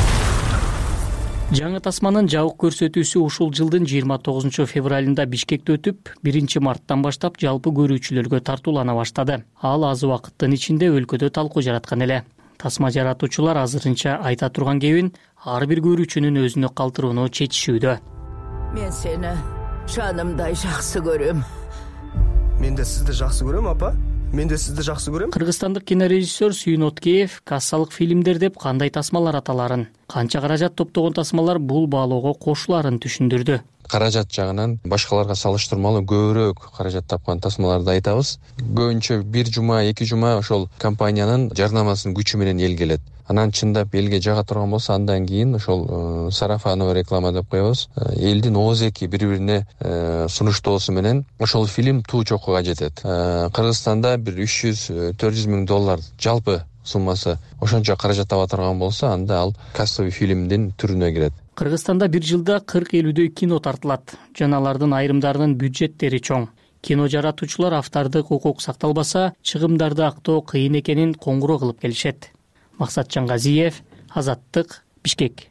Жаңы тасманын жабык көрсөтүүсү ушул жылдын жыйырма тогузунчу февралында Бишкекте өтүп, биринчи марттан баштап жалпы көрүүчүлөргө тартуулана баштады. Ал аз убакыттын ичинде өлкөдө талкуу жараткан эле. Тасма жаратуучулар азырынча айта турган кебин ар бир көрүүчүнүн өзүнө калтырууну чечишүүдө. Мен сени жанымдай жакшы көрөм. Мен де сизди жакшы көрөм, апа. Мен де сизди жакшы көрөм. Кыргызстандык кинорежиссер Сүйүн Откеев кассалык фильмдер деп кандай тасмалар аталарын, канча каражат топтогон тасмалар бул баалоого кошулаарын түшүндүрдү. Каражат жагынан башкаларга салыштырмалуу көбүрөөк каражат тапкан тасмаларды айтабыз. Көбүнчө бир жума, эки жума ошол компаниянын жарнамасынын күчү менен эл келет. Анан чындап элге жага турган болсо, андан кийин ошол сарафановый реклама деп коебуз. Элдин оозеки бири-бирине сунуштоосу менен ошол фильм туу чокуга жетет. Кыргызстанда бир үч жүз төрт жүз миң доллар жалпы суммасы ошончо каражат таба турган болсо, анда ал кассовый фильмдин түрүнө кирет. Кыргызстанда бир жылда кырк элүүдөй кино тартылат. Жана алардын айрымдарынын бюджеттери чоң. Кино жаратуучулар автордук укук сакталбаса, чыгымдарды актоо кыйын экенин коңгуроо кылып келишет. Максат Жаңгазиев, Азаттык, Бишкек.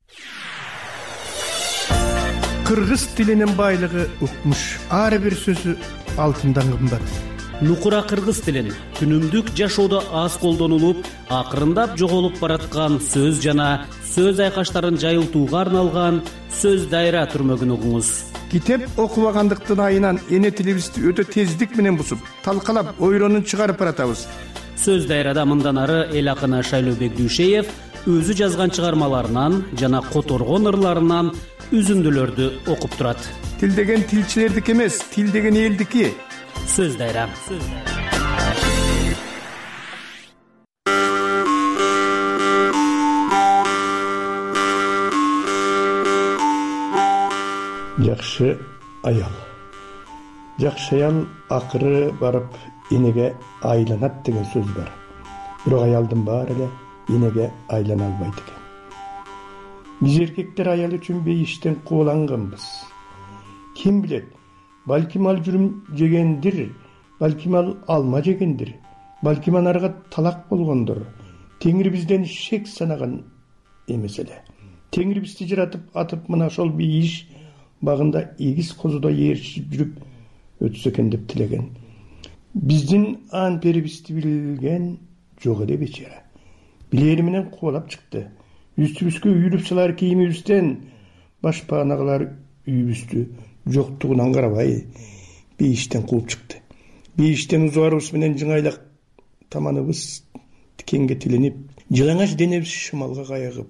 Кыргыз тилинин байлыгы укмуш. Ар бир сөзү алтындан кымбат. Нукура кыргыз тилин күнүмдүк жашоодо аз колдонулуп, акырындап жоголуп бараткан сөз жана сөз айкаштарын жайылтууга арналган сөз дайра түрмөгүн угуңуз. Китеп окубагандыктын айынан эне тилибизди өтө тездик менен бусуп, талкалап, ойронун чыгарып баратабыз. Сөз дайрада мындан ары эл акыны Шайлообек Дүйшеев өзү жазган чыгармаларынан жана которгон ырларынан үзүндүлөрдү окуп турат. Тил деген тилчилердики эмес, тил деген элдики. Сөз дайра. Жакшы аял. Жакшы аял акыры барып энеге айланат деген сөз бар. Бирок аялдын баары эле энеге айлана албайт экен. Биз эркектер аял үчүн бейиштен кууланганбыз. Ким билет, балким ал жүрүм жегендир, балким ал алма жегендир, балким анарга талак болгондор. Теңир бизден шек санаган эмес эле. Теңир бизди жаратып атып мына ошол бейиш багында эгиз козудо ээрчип жүрүп өтсө экен деп тилеген. Биздин ан перибизди билген жок эле бечара. Билери менен кубалап чыкты. Үстүбүзгө үйүлүп салар кийимибизден башпаанагылар үйүбүздү жоктугунан карабай бейиштен кууп чыкты. Бейиштен узуарыбыз менен жыңайлак таманыбыз тикенге тиленип, жылаңач денебиз шымалга кайыгып,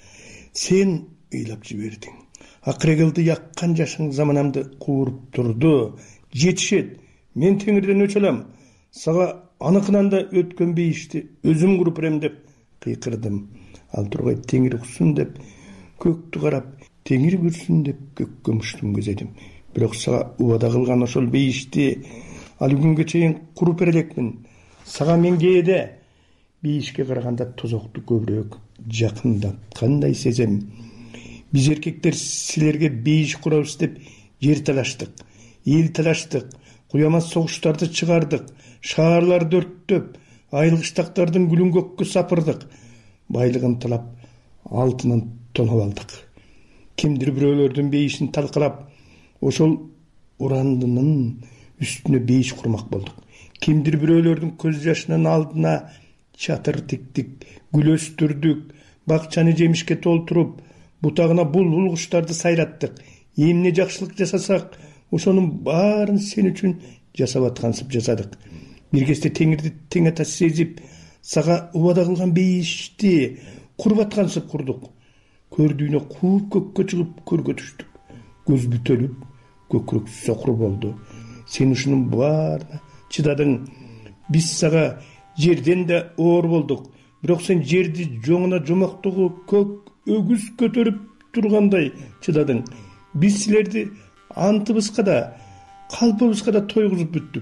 сен ыйлап жибердиң. Акырегылды яккан жашың заманамды кууруп турду. Жетишет. Мен Теңирден өч алам. Сага аныкынан да өткөн бейишти өзүм куруп берем деп кыйкырдым. Ал тургай Теңир уксун деп көктү карап, Теңир көрсүн деп көккө муштум көзөйдүм. Бирок сага убада кылган ошол бейишти ал күнгө чейин куруп бере элекмин. Сага мен кээде бейишке караганда тозокту көбүрөөк жакындаткандай сезем. Биз эркектер силерге бейиш курабыз деп жер талаштык, эл талаштык, куямас согуштарды чыгардык, шаарларды өрттөп, айылгыштактардын гүлүн көккө сапырдык, байлыгын талап, алтынын тоноп алдык. Кимдир бирөөлөрдүн бейишин талкалап, ошол урандынын үстүнө бейиш курмак болдук. Кимдир бирөөлөрдүн көз жашынын алдына чатыр тиктик, гүл өстүрдүк, бакчаны жемишке толтуруп, бутагына булбул куштарды сайраттык. Эмне жакшылык жасасак, ошонун баарын сен үчүн жасап аткансып жасадык. Бир кезде Теңирди тең ата сезип, сага убада кылган бейишти куруп аткансып курдук. Көрдүүнө кууп көккө чыгып көргө түштүк. Көз бүтөлүп, көкүрөк сокур болду. Сен ушунун баарына чыдадың. Биз сага жерден да оор болдук. Бирок сен жерди жоңуна жомоктогу көк өгүз көтөрүп тургандай чыдадың. Биз силерди антыбызга да, калпыбызга да тойгузуп бүттүк.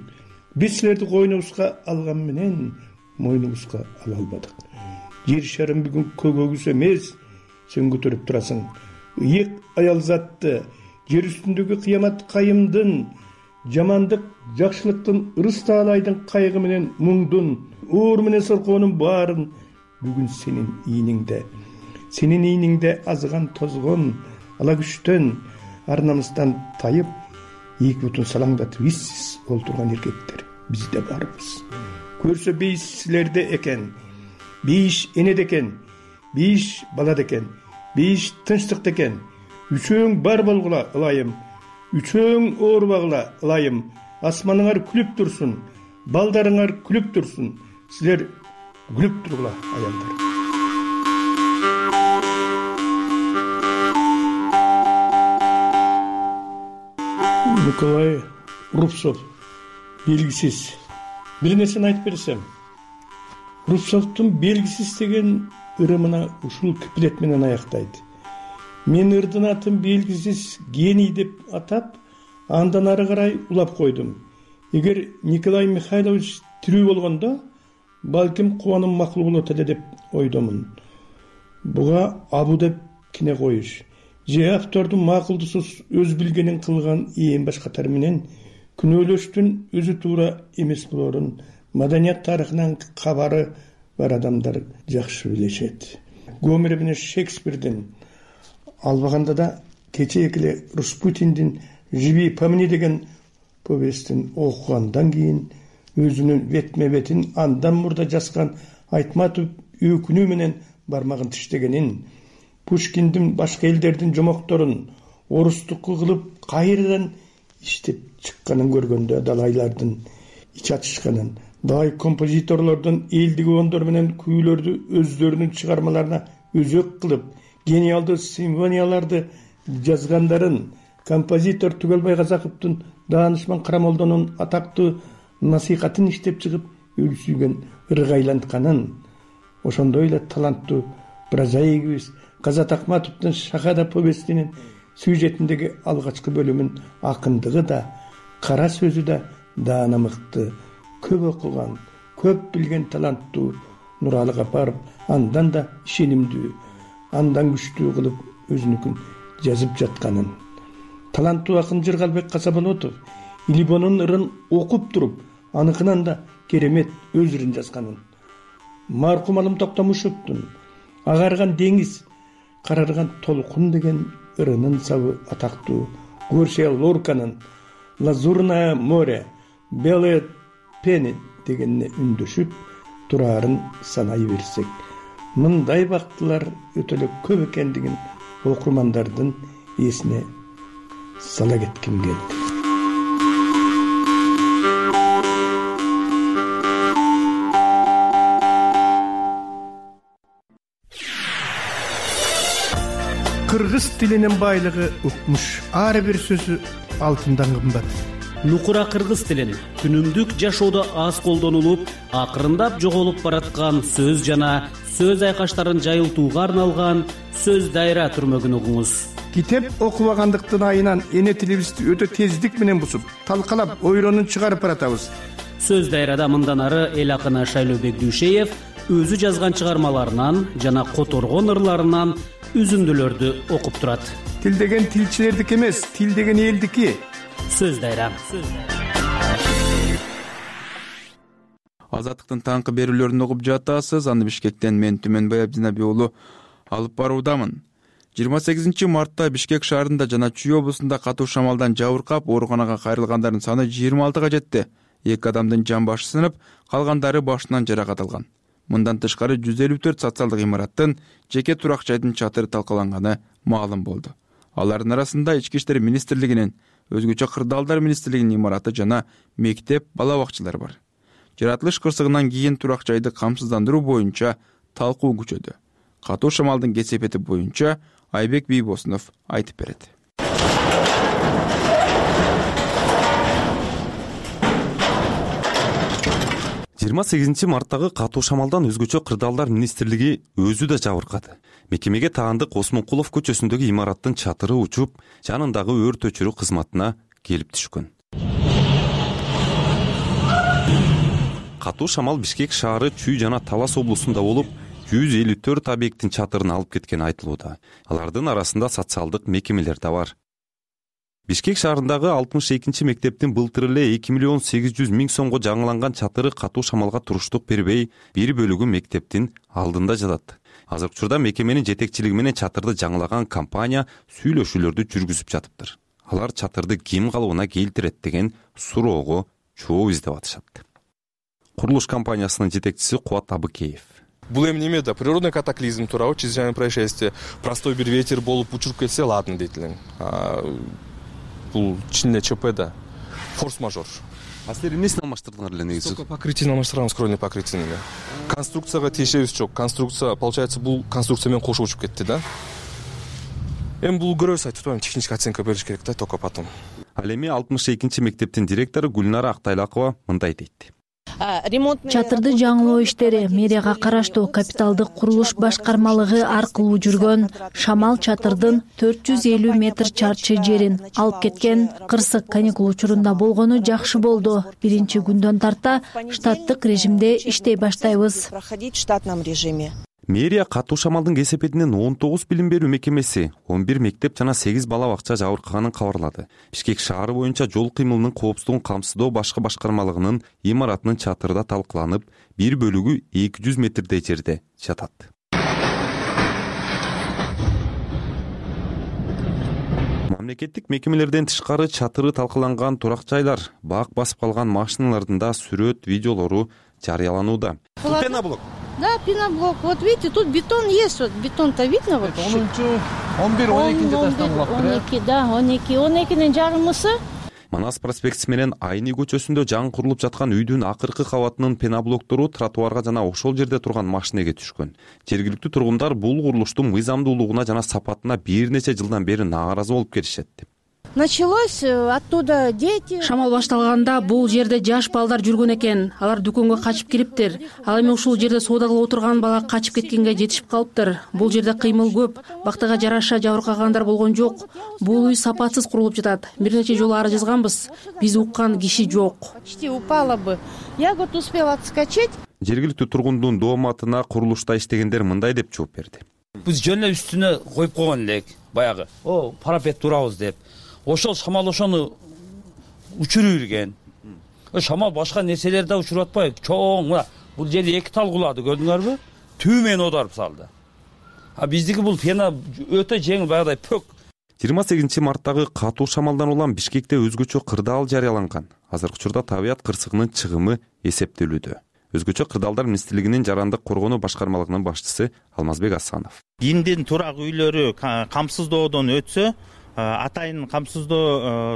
Биз силерди койнубузга алган менен мойнубузга ала албадык. Жер шарым бүгүн көгөгүс эмес, сен көтөрүп турасың. Ыйык аял затты, жер үстүндөгү кыямат кайымдын, жамандык жакшылыктын, ырыс таалайдын кайгы менен муңдун, оор менен соркоонун баарын бүгүн сенин ийниңде, сенин ийниңде азган тозгон, ала күчтөн, ар намыстан тайып, эки бутун салаңдатып иссиз олтурган эркектер бизде барбыз. Көрсө бейиш силерде экен, бейиш энеде экен, бейиш балада экен, бейиш тынчтыкта экен. Үчөөң бар болгула ылайым, үчөөң оорубагыла ылайым. Асманыңар күлүп турсун, балдарыңар күлүп турсун. Силер күлүп тургула аялдар. Николай Рубцов белгисиз. Бир нерсени айтып берсем, Рубцовдун белгисиз деген ырымына ушул куплет менен аяктайт. Мен ырдын атын белгисиз гений деп атап, андан ары карай улап койдум. Эгер Николай Михайлович тирүү болгондо, балким кубаным макул болот эле деп ойдомун. Буга абу деп кине коюш, же автордун макулдусуз өз билгенин кылган ээн баш катары менен күнөөлөштүн өзү туура эмес болорун маданият тарыхынан кабары бар адамдар жакшы билишет. Гомер менен Шекспирдин, албаганда да кече экиле Распутиндин «Живи по мне» деген повестин окугандан кийин өзүнүн бетме бетин андан мурда жазган Айтматов өкүнүү менен бармагын тиштегенин, Пушкиндин башка элдердин жомокторун орустукку кылып кайрадан иштеп чыкканын көргөндө далайлардын ич ачышканын, дагы композиторлордун элдик ондор менен күүлөрдү өздөрүнүн чыгармаларына өзөк кылып, гениалдуу симфонияларды жазгандарын, композитор Түгөлбай Казаковдун Даанышман Карамолдонун атактуу насыйкатын иштеп чыгып, өлсүйгөн ыргайлантканын, ошондой эле таланттуу прозаигибиз Казат Акматовдун Шахада повестинин сюжетиндеги алгачкы бөлүмүн акындыгы да, кара сөзү да даана мыкты, көп окуган, көп билген таланттуу Нуралы Капаров андан да ишенимдүү, андан күчтүү кылып өзүнүкүн жазып жатканын. Таланттуу акын Жыргалбек Касаболотов Илибонун ырын окуп туруп, аныкынан да керемет өз ырын жазганын. Маркум Алым Токтомушевдун Агарган деңиз, карарган толкун деген ырынын сабы атактуу. Горсия Лорканын Лазурное море, Белые пени дегенине үндөшүп турарын санай берсек, мындай бактылар өтө эле көп экендигин окурмандардын эсине сала кетким келди. Кыргыз тилинин байлыгы укмуш, ар бир сөзү алтындан кымбат. Нукура кыргыз тилин күнүмдүк жашоодо аз колдонулуп, акырындап жоголуп бараткан сөз жана сөз айкаштарын жайылтууга арналган сөз дайра түрмөгүн угуңуз. Китеп окубагандыктын айынан эне тилибизди өтө тездик менен бусуп, талкалап, ойронун чыгарып баратабыз. Сөз дайрада мындан ары эл акыны Шайлообек Дүйшеев өзү жазган чыгармаларынан жана которгон ырларынан үзүндүлөрдү окуп турат. Тил деген тилчилердики эмес, тил деген элдики. Сөз дайра. Азаттыктын таңкы берүүлөрүн угуп жатасыз. Аны Бишкектен мен Түмөнбай Абдинаби уулу алып баруудамын. жыйырма сегизинчи мартта Бишкек шаарында жана Чүй облусунда катуу шамалдан жабыркап, ооруканага кайрылгандардын саны жыйырма алтыга жетти. Эки адамдын жан башы сынып, калгандары башынан жаракат алган. Мындан тышкары жүз элүү төрт социалдык имараттын, жеке турак жайдын чатыры талкаланганы маалым болду. Алардын арасында Ички иштер министрлигинин, өзгөчө Кырдаалдар министрлигинин имараты жана мектеп, бала бакчалар бар. Жаратылыш кырсыгынан кийин турак жайды камсыздандыруу боюнча талкуу күчөдү. Катуу шамалдын кесепети боюнча Айбек Бийбосунов айтып берет. жыйырма сегизинчи марттагы катуу шамалдан өзгөчө Кырдаалдар министрлиги өзү да жабыркады. Мекемеге таандык Осмонкулов көчөсүндөгү имараттын чатыры учуп, жанындагы өрт өчүрүү кызматына келип түшкөн. катуу шамал Бишкек шаары, Чүй жана Талас облусунда болуп, жүз элүү төрт объекттин чатырын алып кеткени айтылууда. Алардын арасында социалдык мекемелер да бар. Бишкек шаарындагы алтымыш экинчи мектептин былтыр эле эки миллион сегиз жүз миң сомго жаңыланган чатыры катуу шамалга туруштук бербей, бир бөлүгү мектептин алдында жатат. Азыркы учурда мекеменин жетекчилиги менен чатырды жаңылаган компания сүйлөшүүлөрдү жүргүзүп жатыптыр. Алар чатырды ким калыбына келтирет деген суроого жооп издеп атышат. Курулуш компаниясынын жетекчиси Кубат Абыкеев. Бул эми неме да, природный катаклизм туурабы, чрезвычайное происшествие, простой бир ветер болуп учуруп кетсе ладно дейт элең. Бул чын эле ЧП да, форс-мажор. А силер эмнесин алмаштырдыңар эле негизи? Только покрытиени алмаштырганбыз, кровельный покрытиени. Конструкцияга тиешебиз жок. Конструкция, получается, бул конструкция менен кошо учуп кетти да. Эми бул көрөбүз, айтып атпаймынбы, технический оценка бериш керек да, только потом. Ал эми алтымыш экинчи мектептин директору Гүлнара Актайлакова мындай дейт. Чатырды жаңылоо иштери мэрияга караштуу капиталдык курулуш башкармалыгы аркылуу жүргөн. Шамал чатырдын төрт жүз элүү метр чарчы жерин алып кеткен. Кырсык каникул учурунда болгону жакшы болду. Биринчи күндөн тарта штаттык режимде иштей баштайбыз. Мэрия катуу шамалдын кесепетинен он тогуз билим берүү мекемеси, он бир мектеп жана сегиз бала бакча жабыркаганын кабарлады. Бишкек шаары боюнча жол кыймылынын коопсуздугун камсыздоо башкы башкармалыгынын имаратынын чатырда талкыланып, бир бөлүгү эки жүз метрдей жерде жатат. Мамлекеттик мекемелерден тышкары чатыры талкаланган турак жайлар, бак басып калган машиналардын да сүрөт, видеолору жарыяланууда. Пеноблок. Да, пеноблок. Вот видите, тут бетон есть, вот бетон-то видно вот. он бир, он эки он эки, да, он эки, он экинин жарымысы. Манас проспектиси менен Айны көчөсүндө жаңы курулуп жаткан үйдүн акыркы кабатынын пеноблоктору тротуарга жана ошол жерде турган машинеге түшкөн. Жергиликтүү тургундар бул курулуштун мыйзамдуулугуна жана сапатына бир нече жылдан бери нааразы болуп келишет. Началось оттуда дети. Шамал башталганда бул жерде жаш балдар жүргөн экен. Алар дүкөнгө качып кириптир. Ал эми ушул жерде соода кылып отурган бала качып кеткенге жетишип калыптыр. Бул жерде кыймыл көп. Бактыга жараша жабыркагандар болгон жок. Бул үй сапатсыз курулуп жатат. Бир нече жолу арыз жазганбыз. Биз уккан киши жок. Почти упала бы. Я вот успела отскочить. Жергиликтүү тургундун дооматына курулушта иштегендер мындай деп жооп берди. Биз жөн эле үстүнө коюп койгон элек, баягы. О, парапет турабыз деп. Ошол шамал ошону учуруп ирген. Шамал башка нерселерди да учуруп атпайбы? Чоң, мына бул жерде эки тал кулады, көрдүңөрбү? Түү менен оодарып салды. А биздики бул пена өтө жеңил, баягыдай пөк. жыйырма сегизинчи марттагы катуу шамалдан улам Бишкекте өзгөчө кырдаал жарыяланган. Азыркы учурда табият кырсыгынын чыгымы эсептелүүдө. Өзгөчө кырдаалдар министрлигинин жарандык коргонуу башкармалыгынын башчысы Алмазбек Асанов. Кимдин турак үйлөрү камсыздоодон өтсө, атайын камсыздоо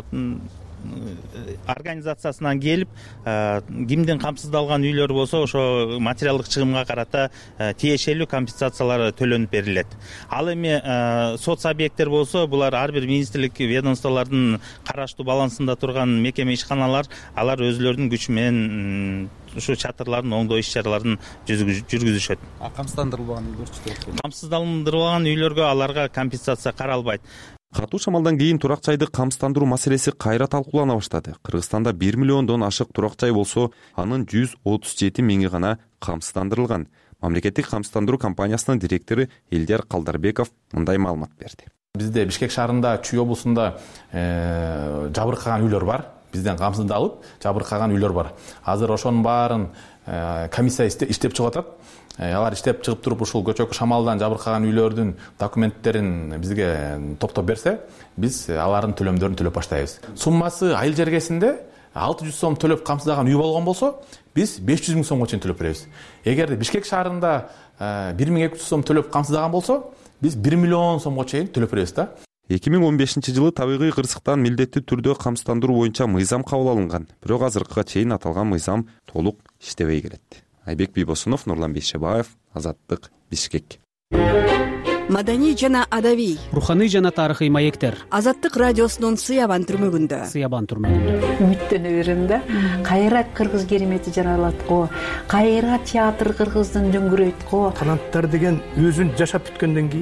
организациясынан келип, кимдин камсыздалган үйлөр болсо, ошо материалдык чыгымга карата тиешелүү компенсациялар төлөнүп берилет. Ал эми соц объекттер болсо, булар ар бир министрлик, ведомстволордун караштуу балансында турган мекеме ишканалар, алар өзлөрүнүн күчү менен ушу чатырлардын оңдоо иш чараларын жүргүзүшөт. А камсыздандырылбаган үйлөрчү? Камсыздандырылган үйлөргө аларга компенсация каралбайт. Катуу шамалдан кийин турак жайды камсыздандыруу маселеси кайра талкуулана баштады. Кыргызстанда бир миллиондон ашык турак жай болсо, анын жүз отуз жети миңи гана камсыздандырылган. Мамлекеттик камсыздандыруу компаниясынын директору Элдияр Калдарбеков мындай маалымат берди. Бизде Бишкек шаарында, Чүй облусунда жабыркаган үйлөр бар. Бизден камсыздалып, жабыркаган үйлөр бар. Азыр ошонун баарын комиссия иштеп чыгып атат. Алар иштеп чыгып туруп ушул көчөкү шамалдан жабыркаган үйлөрдүн документтерин бизге топтоп берсе, биз алардын төлөмдөрүн төлөп баштайбыз. Суммасы айыл жергесинде алты жүз сом төлөп камсыздаган үй болгон болсо, биз беш жүз миң сомго чейин төлөп беребиз. Эгерде Бишкек шаарында бир миң эки жүз сом төлөп камсыздаган болсо, биз бир миллион сомго чейин төлөп беребиз да. эки миң он бешинчи жылы табигый кырсыктан милдеттүү түрдө камсыздандыруу боюнча мыйзам кабыл алынган. Бирок азыркыга чейин аталган мыйзам толук иштебей келет. Айбек Бийбосунов, Нурлан Бейшебаев, Азаттык, Бишкек. Маданий жана адабий, руханий жана тарыхый маектер. Азаттык радиосунун Сыябан түрмөгүндө. Сыябан түрмөгүндө. Үмүттөнө берем да. Кайра кыргыз керемети жаралат го. Кайра театр кыргыздын дөңгүрөйт го. Таланттар деген өзүн жашап бүткөндөн кийин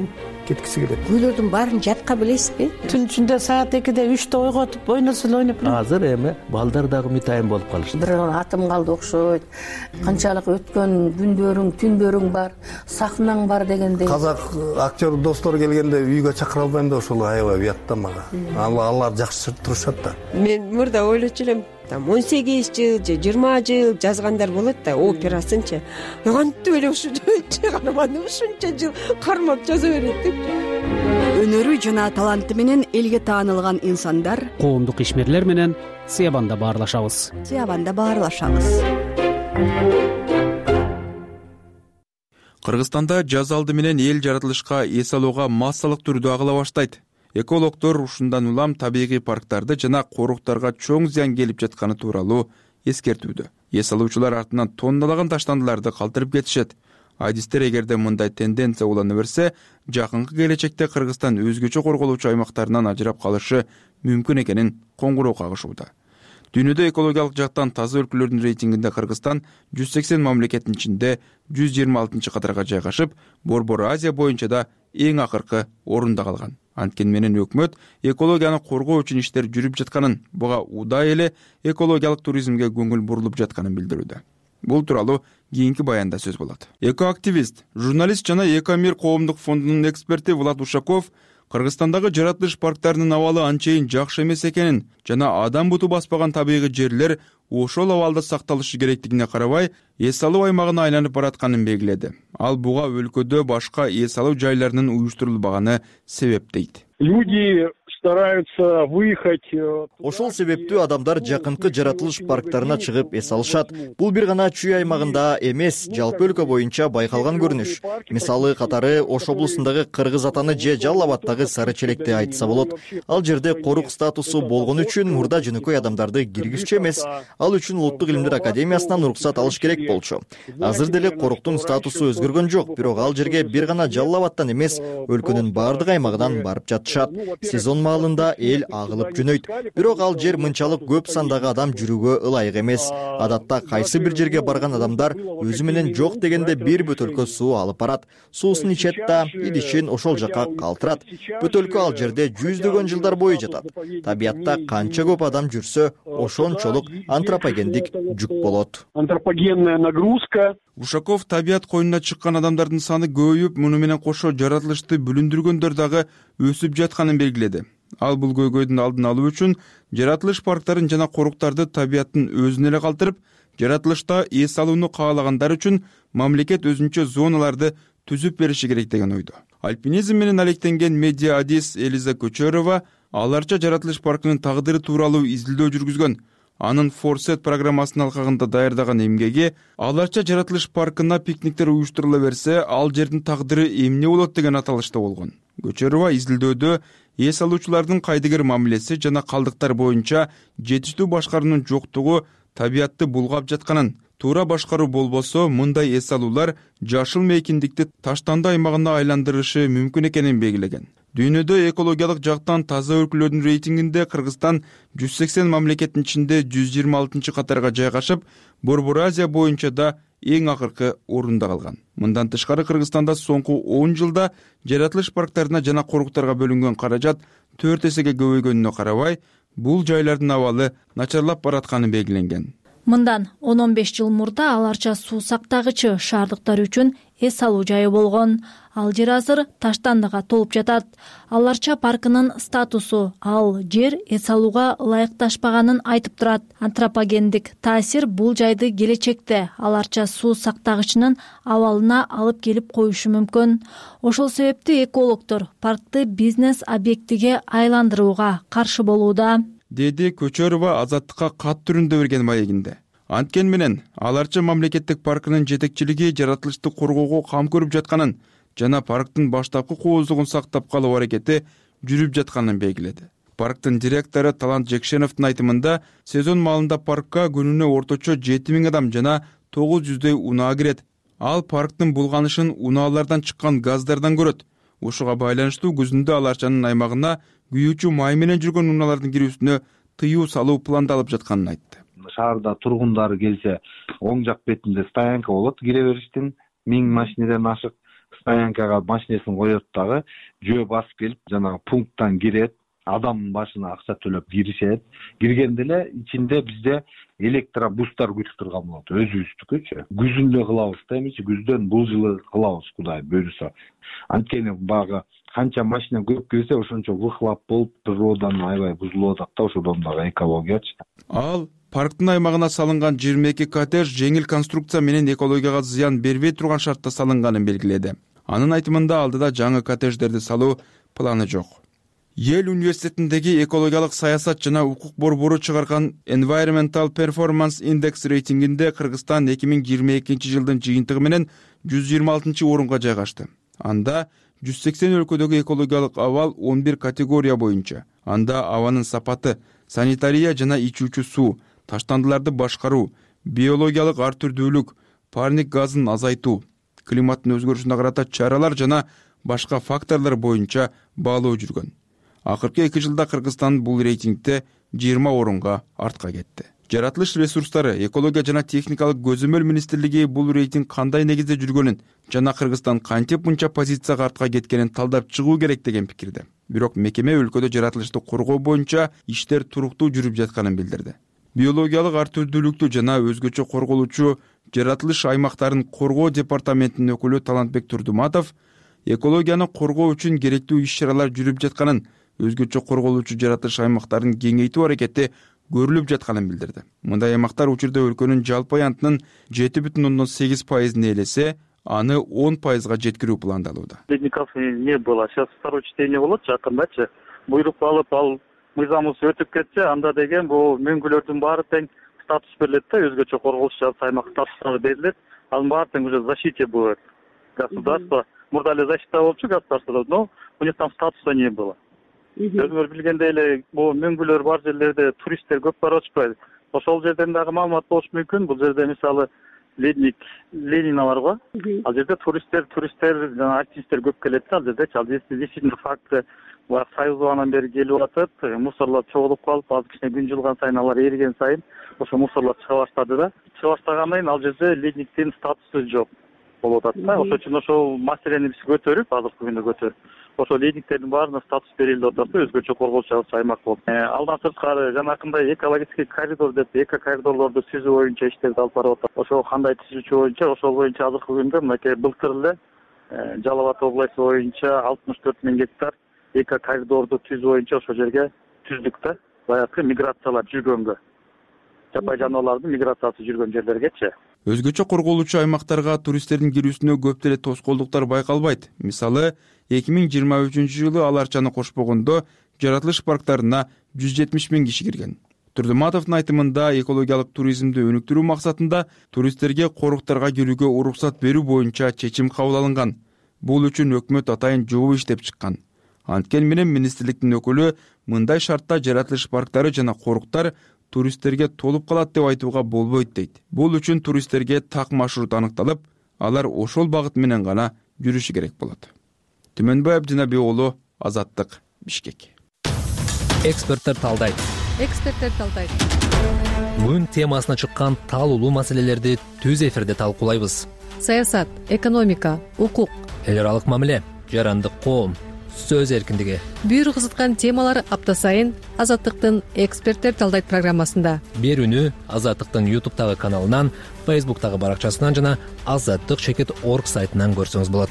кеткиси келет. Үйлөрдүн баарын жатка билесизби? Түн ичинде саат экиде үчтө ойготуп ойносо эле ойноп элем. Азыр эми балдар дагы мытайын болуп калышты. Бир атым калды окшойт. Канчалык өткөн күндөрүң, түндөрүң бар, сахнаң бар дегендей. Казак актер достор келгенде үйгө чакыра албайм да ошол аябай уятта мага. Алар жакшы турушат да. Мен мурда ойлочу элем, там он сегиз жыл же жыйырма жыл жазгандар болот да, операсынчы. Кантип эле ушу чыгарманы ушунча жыл кармап жаза берет деп. Өнөрү жана таланты менен элге таанылган инсандар коомдук ишмерлер менен Сыябанда баарлашабыз. Сыябанда баарлашабыз. Кыргызстанда жаз алды менен эл жаратылышка эс алууга массалык түрдө агыла баштайт. Экологдор ушундан улам табигый парктарды жана коруктарга чоң зыян келип жатканы тууралуу эскертүүдө. Эс алуучулар артынан тонналаган таштандыларды калтырып кетишет. Адистер эгерде мындай тенденция улана берсе, жакынкы келечекте Кыргызстан өзгөчө корголуучу аймактарынан ажырап калышы мүмкүн экенин коңгуроо кагышууда. Дүйнөдө экологиялык жактан таза өлкөлөрдүн рейтингинде Кыргызстан жүз сексен мамлекеттин ичинде жүз жыйырма алтынчы катарга жайгашып, Борбор Азия боюнча да эң акыркы орунда калган. Анткени менен өкмөт экологияны коргоо үчүн иштер жүрүп жатканын, буга удай эле экологиялык туризмге көңүл бурулуп жатканын билдирүүдө. Бул тууралуу кийинки баянда сөз болот. Экоактивист, журналист жана Экомир коомдук фондунун эксперти Влад Ушаков Кыргызстандагы жаратылыш парктарынын абалы анчейин жакшы эмес экенин жана адам буту баспаган табигый жерлер ошол абалда сакталышы керектигине карабай, эс алуу аймагына айланып баратканын белгиледи. Ал буга өлкөдө башка эс алуу жайларынын уюштурулбаганы себеп дейт. Люди стараются выехать. Ошол себептүү адамдар жакынкы жаратылыш парктарына чыгып эс алышат. Бул бир гана Чүй аймагында эмес, жалпы өлкө боюнча байкалган көрүнүш. Мисалы катары Ош облусундагы Кыргыз Атаны же Жалал Абаддагы Сары Челекти айтса болот. Ал жерде корук статусу болгон үчүн мурда жөнөкөй адамдарды киргизчү эмес, ал үчүн Улуттук илимдер академиясынан уруксат алыш керек болчу. Азыр деле коруктун статусу өзгөргөн жок, бирок ал жерге бир гана Жалал Абадтан эмес, өлкөнүн бардык аймагынан барып жатышат. Сезон маалында эл агылып жөнөйт, бирок ал жер мынчалык көп сандагы адам жүрүүгө ылайык эмес. Адатта кайсы бир жерге барган адамдар өзү менен жок дегенде бир бөтөлкө суу алып барат. Суусун ичет да, идишин ошол жака калтырат. Бөтөлкө ал жерде жүздөгөн жылдар бою жатат. Табиятта канча көп адам жүрсө, ошончолук антропогендик жүк болот. Антропогенная нагрузка. Ушаков табият коюнуна чыккан адамдардын саны көбөйүп, муну менен кошо жаратылышты бүлүндүргөндөр дагы өсүп жатканын белгиледи. Ал бул көйгөйдүн алдын алуу үчүн жаратылыш парктарын жана коруктарды табияттын өзүнө эле калтырып, жаратылышта эс алууну каалагандар үчүн мамлекет өзүнчө зоналарды түзүп бериши керек деген ойдо. Альпинизм менен алектенген медиа адис Элиза Көчөрова аларча жаратылыш паркынын тагдыры тууралуу изилдөө жүргүзгөн. Анын Форсет программасынын алкагында даярдаган эмгеги аларча жаратылыш паркына пикниктер уюштурула берсе, ал жердин тагдыры эмне болот деген аталышта болгон. Көчөрова изилдөөдө эс алуучулардын кайдыгер мамилеси жана калдыктар боюнча жетиштүү башкаруунун жоктугу табиятты булгап жатканын, туура башкаруу болбосо мындай эс алуулар жашыл мейкиндикти таштанды аймагына айландырышы мүмкүн экенин белгилеген. Дүйнөдө экологиялык жактан таза өлкөлөрдүн рейтингинде Кыргызстан жүз сексен мамлекеттин ичинде жүз жыйырма алтынчы катарга жайгашып, Борбор Азия боюнча да эң акыркы орунда калган. Мындан тышкары Кыргызстанда соңку он жылда жаратылыш парктарына жана коруктарга бөлүнгөн каражат төрт эсеге көбөйгөнүнө карабай, бул жайлардын абалы начарлап баратканы белгиленген. Мындан он он беш жыл мурда аларча суу сактагычы шаардыктар үчүн эс алуу жайы болгон. Ал жер азыр таштандыга толуп жатат. Аларча паркынын статусу ал жер эс алууга ылайыкташпаганын айтып турат. Антропогендик таасир бул жайды келечекте аларча суу сактагычынын абалына алып келип коюшу мүмкүн. Ошол себептүү экологдор паркты бизнес объектиге айландырууга каршы болууда, деди Көчөрова Азаттыкка кат түрүндө берген маегинде. Анткени менен аларча мамлекеттик паркынын жетекчилиги жаратылышты коргоого кам көрүп жатканын жана парктын баштапкы кооздугун сактап калуу аракети жүрүп жатканын белгиледи. Парктын директору Талант Жекшеновдун айтымында, сезон маалында паркка күнүнө орточо жети миң адам жана тогуз жүздөй унаа кирет. Ал парктын булганышын унаалардан чыккан газдардан көрөт. Ушуга байланыштуу күзүндө аларчанын аймагына күйүүчү май менен жүргөн унаалардын кирүүсүнө тыюу салуу пландалып жатканын айтты. Шаарда тургундар келсе, оң жак бетинде стоянка болот, кире бериштин миң машинеден ашык стоянкага машинесин коет дагы жөө басып келип жанагы пункттан кирет, адамдын башына акча төлөп киришет. Киргенде эле ичинде бизде электробустар күтүп турган болот, өзүбүздүкүчү. Күзүндө кылабыз да эмичи, күздөн бул жылы кылабыз Кудай буйруса. Анткени багы канча машина көп келсе, ошончо выхлоп болуп, природаны аябай бузулуп атат да, ошодон дагы экологиячы. Ал парктын аймагына салынган жыйырма эки коттедж жеңил конструкция менен экологияга зыян бербей турган шартта салынганын белгиледи. Анын айтымында алдыда жаңы коттедждерди салуу планы жок. Ел университетиндеги экологиялык саясат жана укук борбору чыгарган Environmental Performance Index рейтингинде Кыргызстан эки миң жыйырма экинчи жылдын жыйынтыгы менен жүз жыйырма алтынчы орунга жайгашты. Анда жүз сексен өлкөдөгү экологиялык абал он бир категория боюнча. Анда абанын сапаты, санитария жана ичүүчү суу, таштандыларды башкаруу, биологиялык ар түрдүүлүк, парник газын азайтуу, климаттын өзгөрүшүнө карата чаралар жана башка факторлор боюнча баалоо жүргөн. Акыркы эки жылда Кыргызстан бул рейтингде жыйырма орунга артка кетти. Жаратылыш ресурстары, экология жана техникалык көзөмөл министрлиги бул рейтинг кандай негизде жүргөнүн жана Кыргызстан кантип мынча позицияга артка кеткенин талдап чыгуу керек деген пикирде. Бирок мекеме өлкөдө жаратылышты коргоо боюнча иштер туруктуу жүрүп жатканын билдирди. Биологиялык ар түрдүүлүктү жана өзгөчө корголуучу жаратылыш аймактарын коргоо департаментинин өкүлү Талантбек Турдуматов экологияны коргоо үчүн керектүү иш-чаралар жүрүп жатканын, өзгөчө корголуучу жаратылыш аймактарын кеңейтүү аракети көрүлүп жатканын билдирди. Мындай аймактар учурда өлкөнүн жалпы аянтынын жети бүтүн ондон сегиз пайызын ээлесе, аны он пайызга жеткирүү пландалууда. Ледников не было. Сейчас второе чтение болот жакындачы. Буйрук алып, ал мыйзамыбыз өтүп кетсе, анда деген бул мөңгүлөрдүн баары тең статус берилет да, өзгөчө корголуучу аймак статусу берилет. Анын баары тең уже защите будет. Государство мурда эле защита болчу государстводо, но у них там статуса не было. Өзүңөр билгендей эле, бул мөңгүлөр бар жерлерде туристтер көп барып атышпайбы? Ошол жерден дагы маалымат болуш мүмкүн. Бул жерде мисалы ледник Ленина барго. Ал жерде туристтер, туристтер жана альпинисттер көп келет да, ал жерде. Ал жерде действительно факты бар, союзованан бери келип атат, мусорлар чогулуп калып, азыр кичине күн жылган сайын алар эриген сайын ошо мусорлар чыга баштады да. Чыга баштагандан кийин ал жерде ледниктин статусу жок болуп атат да. Ошон үчүн ошол маселени биз көтөрүп, азыркы күндө көтөрүп, ошо ледниктердин баарына статус берилди атат да, өзгөчө корголчу аймак болуп. Алдан сырткары жанакындай экологический коридор деп эко коридорлорду түзүү боюнча иштерди алып барып атат. Ошо кандай түзүүчү боюнча, ошол боюнча азыркы күндө мынакей былтыр эле Жалал Абад областы боюнча алтымыш төрт миң гектар эко коридорду түзүү боюнча ошол жерге түздүк да. Баягы миграциялар жүргөнгө, жапай жаныбарлардын миграциясы жүргөн жерлергечи. Өзгөчө корголуучу аймактарга туристтердин кирүүсүнө көп деле тоскоолдуктар байкалбайт. Мисалы, эки миң жыйырма үчүнчү жылы ал арчаны кошпогондо жаратылыш парктарына жүз жетимиш миң киши кирген. Турдуматовдун айтымында экологиялык туризмди өнүктүрүү максатында туристтерге коруктарга кирүүгө уруксат берүү боюнча чечим кабыл алынган. Бул үчүн өкмөт атайын жобо иштеп чыккан. Анткени менен министрликтин өкүлү мындай шартта жаратылыш парктары жана коруктар туристтерге толуп калат деп айтууга болбойт дейт. Бул үчүн туристтерге так маршрут аныкталып, алар ошол багыт менен гана жүрүшү керек болот. Түмөнбай Абдинаби уулу, Азаттык, Бишкек. Эксперттер талдайт. Эксперттер талдайт. Күн темасына чыккан таалуулуу маселелерди түз эфирде талкуулайбыз. Саясат, экономика, укук, эл аралык мамиле, жарандык коом, сөз эркиндиги. Бир кызыткан темалар апта сайын Азаттыктын Эксперттер талдайт программасында. Берүүнү Азаттыктын ютубтагы каналынан, фейсбуктагы баракчасынан жана азаттык чекит орг сайтынан көрсөңүз болот.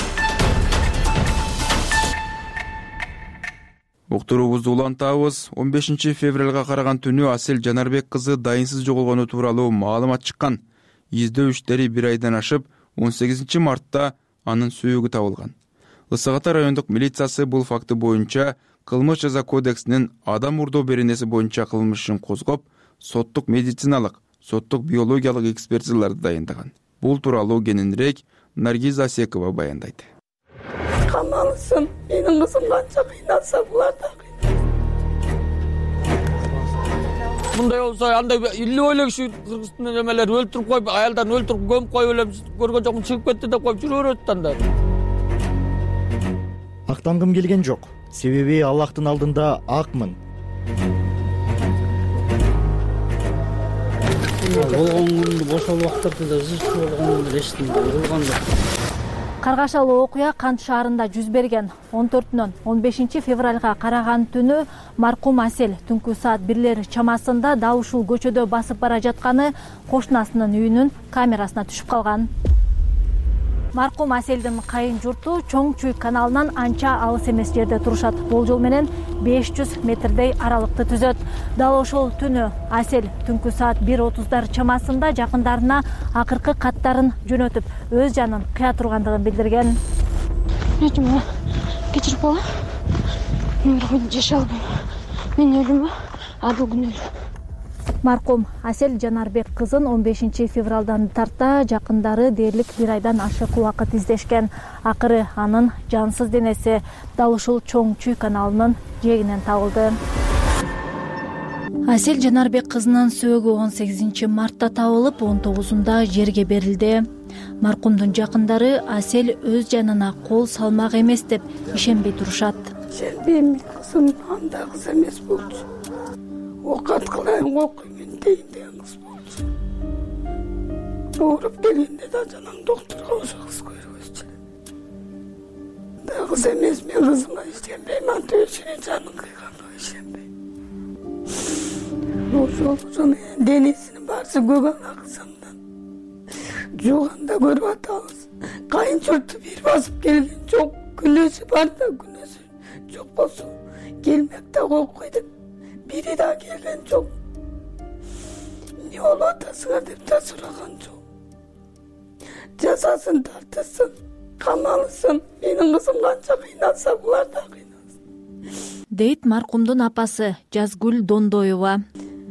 Уктуруубузду улантабыз. он бешинчи февралга караган түнү Асель Жанарбек кызы дайынсыз жоголгону тууралуу маалымат чыккан. Издөө иштери бир айдан ашып, он сегизинчи мартта анын сөөгү табылган. Ысык Ата райондук милициясы бул факты боюнча кылмыш жаза кодексинин адам урдоо беренеси боюнча кылмыш ишин козгоп, соттук медициналык, соттук биологиялык экспертизаларды дайындаган. Бул тууралуу кененирээк Наргиз Асекова баяндайт. Камалсын, менин кызым канча кыйналса булар да кыйналат. Мындай болсо андай илип ойлогушу Кыргыздын эмелери өлтүрүп коюп, аялдарын өлтүрүп көмүп коюп эле көргөн жокмун, чыгып кетти деп коюп жүрө берет анда. Актангым келген жок. Себеби Аллахтын алдында акмын. Болгон күндү бошол убактарда зырчы болгон эчтим, урулган жок. Каргашалуу окуя Кант шаарында жүз берген. он төртүнөн он бешинчи февралга караган түнү маркум Асел түнкү саат бирлер чамасында дал ушул көчөдө басып бара жатканы кошунасынын үйүнүн камерасына түшүп калган. Маркум Аселдин кайын журту Чоң Чүй каналынан анча алыс эмес жерде турушат. Болжол менен беш жүз метрдей аралыкты түзөт. Дал ошол түнү Асел түнкү саат бир отуздар чамасында жакындарына акыркы каттарын жөнөтүп, өз жанын кыя тургандыгын билдирген. Мен кечирип коела. Мен жашай албайм. Мен өлүмү адыл күнөөлүү. Маркум Асел Жанарбек кызын он бешинчи февралдан тарта жакындары дээрлик бир айдан ашык убакыт издешкен. Акыры анын жансыз денеси дал ушул Чоң Чүй каналынын жээгинен табылды. Асел Жанарбек кызынын сөөгү он сегизинчи мартта табылып, он тогузунда жерге берилди. Маркумдун жакындары Асел өз жанына кол салмак эмес деп ишенбей турушат. Ишенбейм, кызым андай кыз эмес болчу. Окат кылайын, окуймун дейин деген кыз болчу. Ооруп келгенде да жанагы доктурга ошо кыз көргөзчү. Да кыз эмес, мен кызыма ишенбейм, антип өзүнүн жанын кыйганга ишенбейм. Ошол ошонун денесинин баары көгөн аксамдан. Жуганда көрүп атабыз. Кайын журту бир басып келген жок, күнөөсү бар да күнөөсү жок болсо келмек да коюп койду. Бири да келген жок. Не болуп атасыңар деп да сураган жок. Жазасын тартылсын, камалсын. Менин кызым канча кыйналса, булар да кыйналсын. Дейт маркумдун апасы Жазгүл Дондоева.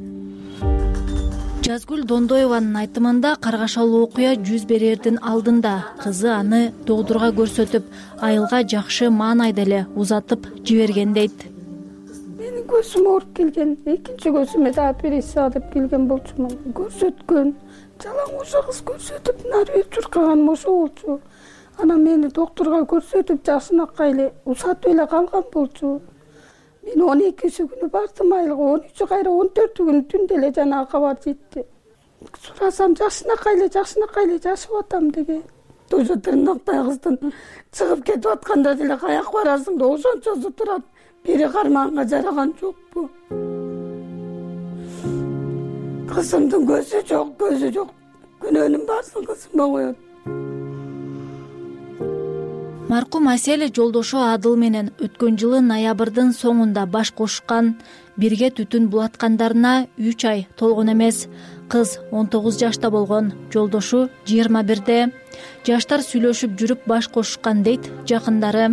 Жазгүл Дондоеванын айтымында каргашалуу окуя жүз берердин алдында кызы аны доодурга көрсөтүп, айылга жакшы маанайда эле узатып жиберген дейт. Менин көзүм ооруп келген, экинчи көзүмө да операция деп келген болчумун. Көрсөткөн, жалаң ошо кыз көрсөтүп, нары бери чуркаган ошо болчу. Анан мени доктурга көрсөтүп, жакшынакай эле узатып эле калган болчу. Мен он экиси күнү бардым айылга, он үчү кайра он төртү күнү түндө эле жанагы кабар жетти. Сурасам, жакшынакай эле, жакшынакай эле жашап атам деген. Ошо тырнактай кыздын чыгып кетип атканда деле каяк барасың да ошончосу турат. Бири кармаганга жараган жокпу. Кызымдын көзү жок, көзү жок. Күнөөнүн баарын кызыма коет. Маркум Асел жолдошу Адыл менен өткөн жылы ноябрдын соңунда баш кошушкан. Бирге түтүн булаткандарына үч ай толгон эмес. Кыз он тогуз жашта болгон, жолдошу жыйырма бирде. Жаштар сүйлөшүп жүрүп баш кошушкан дейт жакындары.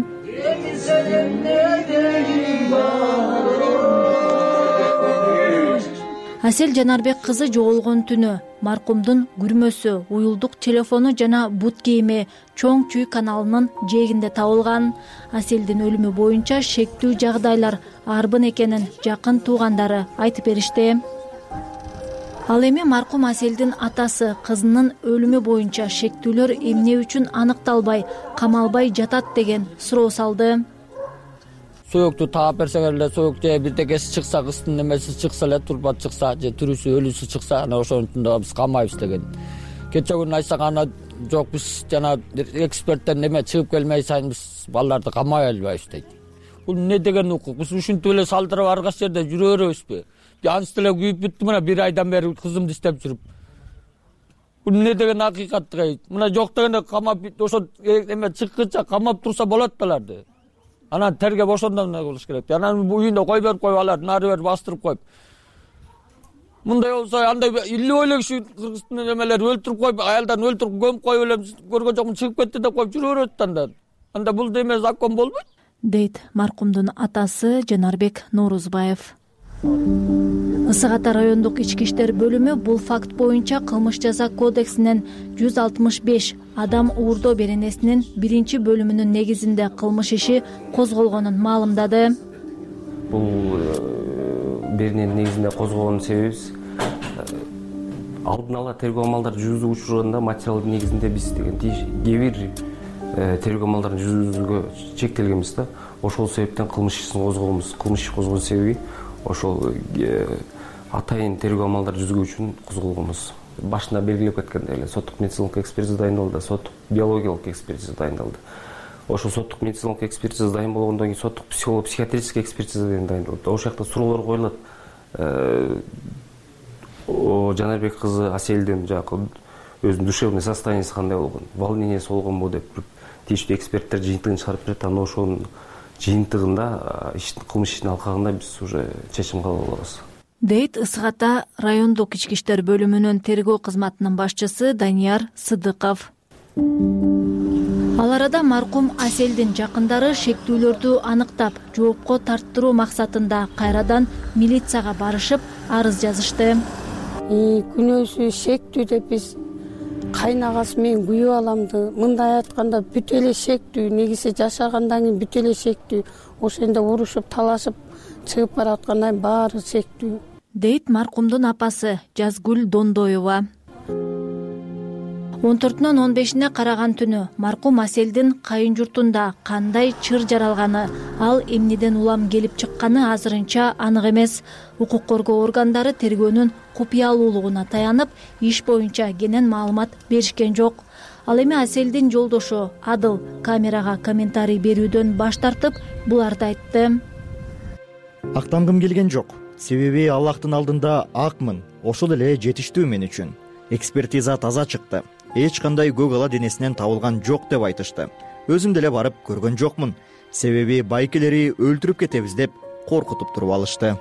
Асел Жанарбек кызы жоголгон түнү маркумдун күрмөсү, уюлдук телефону жана бут кийими Чоң Чүй каналынын жээгинде табылган. Аселдин өлүмү боюнча шектүү жагдайлар арбын экенин жакын туугандары айтып беришти. Ал эми маркум Аселдин атасы кызынын өлүмү боюнча шектүүлөр эмне үчүн аныкталбай, камалбай жатат деген суроо салды. Сөйөктү таап берсеңер эле, сөйөк же бирдекеси чыкса, кыздын немеси чыкса эле, турбат чыкса, же түрүсү, өлүсү чыкса, ана ошонун үчүн да биз камайбыз деген. Кече күнү айтсак, ана жок, биз жана эксперттер неме чыгып келмей сайын биз балдарды камай албайбыз дейт. Бул эмне деген укук? Биз ушинтип эле салдырып аргаш жерде жүрө беребизби? Ансы деле күйүп бүттү, мына бир айдан бери кызымды издеп жүрүп. Бул эмне деген акыйкат? Мына жок дегенде камап, ошо эме чыккыча камап турса болот аларды. Анан тергеп ошондон эле болуш керек. Анан үйүндө кой берип коюп аларды, нары бери бастырып коюп. Мындай болсо, андай илүү эле киши кыргыздын эмелери өлтүрүп коюп, аялдарын өлтүрүп көмүп коюп эле көргөн жокмун, чыгып кетти деп коюп жүрө берет анда. Анда бул деме закон болбойт, дейт маркумдун атасы Жанарбек Норузбаев. Ысык Ата райондук ички иштер бөлүмү бул факт боюнча кылмыш жаза кодексинин жүз алтымыш беш адам уурдоо беренесинин биринчи бөлүмүнүн негизинде кылмыш иши козголгонун маалымдады. Бул берененин негизинде козголгон себебибиз алдын ала тергөө амалдарын жүргүзүү учурунда материалдын негизинде биз деген кээ бир тергөө амалдарын жүргүзүүгө чектелгенбиз да. Ошол себептен кылмыш ишин козгогонбуз. Кылмыш иши козгоон себеби ошол атайын тергөө амалдары жүргүзүү үчүн козголгонбуз. башында белгилеп кеткендей эле соттук медициналык экспертиза дайындалды, соттук биологиялык экспертиза дайындалды. Ошол соттук медициналык экспертиза дайын болгондон кийин соттук психолог психиатрический экспертиза дайындалды. Ошол жакта суроолор коюлат. Жанарбек кызы Аселдин жакы өзүнүн душевный состояниясы кандай болгон, волнениеси болгонбу деп тийиштүү эксперттер жыйынтыгын чыгарып берет. Анан ошонун жыйынтыгында иштин кылмыш ишинин алкагында биз уже чечим кабыл кылабыз, дейт Ысык Ата райондук ички иштер бөлүмүнүн тергөө кызматынын башчысы Данияр Сыдыков. Ал арада маркум Аселдин жакындары шектүүлөрдү аныктап, жоопко тарттыруу максатында кайрадан милицияга барышып, арыз жазышты. Күнөөсү шектүү деп биз кайнагасы мен күйөө аламды мындай айтканда бүт эле шектүү, негизи жашагандан кийин бүт эле шектүү. Ошондо урушуп, талашып чыгып бараткандан баары шектүү, дейт маркумдун апасы Жазгүл Дондоева. он төртүнөн он бешине караган түнү маркум Аселдин кайын журтунда кандай чыр жаралганы, ал эмнеден улам келип чыкканы азырынча анык эмес. Укук коргоо органдары тергөөнүн купуялуулугуна таянып, иш боюнча кенен маалымат беришкен жок. Ал эми Аселдин жолдошу Адыл камерага комментарий берүүдөн баш тартып, буларды айтты. Актангым келген жок. Себеби Аллахтын алдында акмын. Ошол эле жетиштүү мен үчүн. Экспертиза таза чыкты. Эч кандай көк ала денесинен табылган жок деп айтышты. Өзүм деле барып көргөн жокмун. Себеби байкелери өлтүрүп кетебиз деп коркутуп туруп алышты.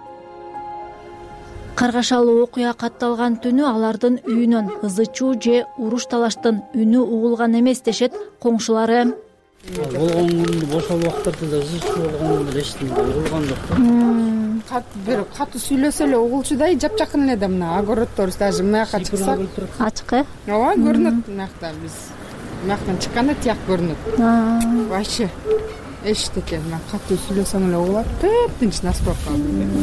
Каргашалуу окуя катталган түнү алардын үйүнөн ызы-чуу же уруш талаштын үнү угулган эмес дешет коңшулары. Болгон күндү бошол убактарда да ызы-чуу болгонун эчтим, угулган жок да. Бир катуу сүйлөсө эле угулчудай жапжакын эле да мына огороддор даже мыяка чыксак ачкы. Ооба, көрүнөт мыякта биз мыяктан чыкканда тияк көрүнөт. Вообще эчтеке мына катуу сүйлөсөң эле угулат. Тынч наспорка.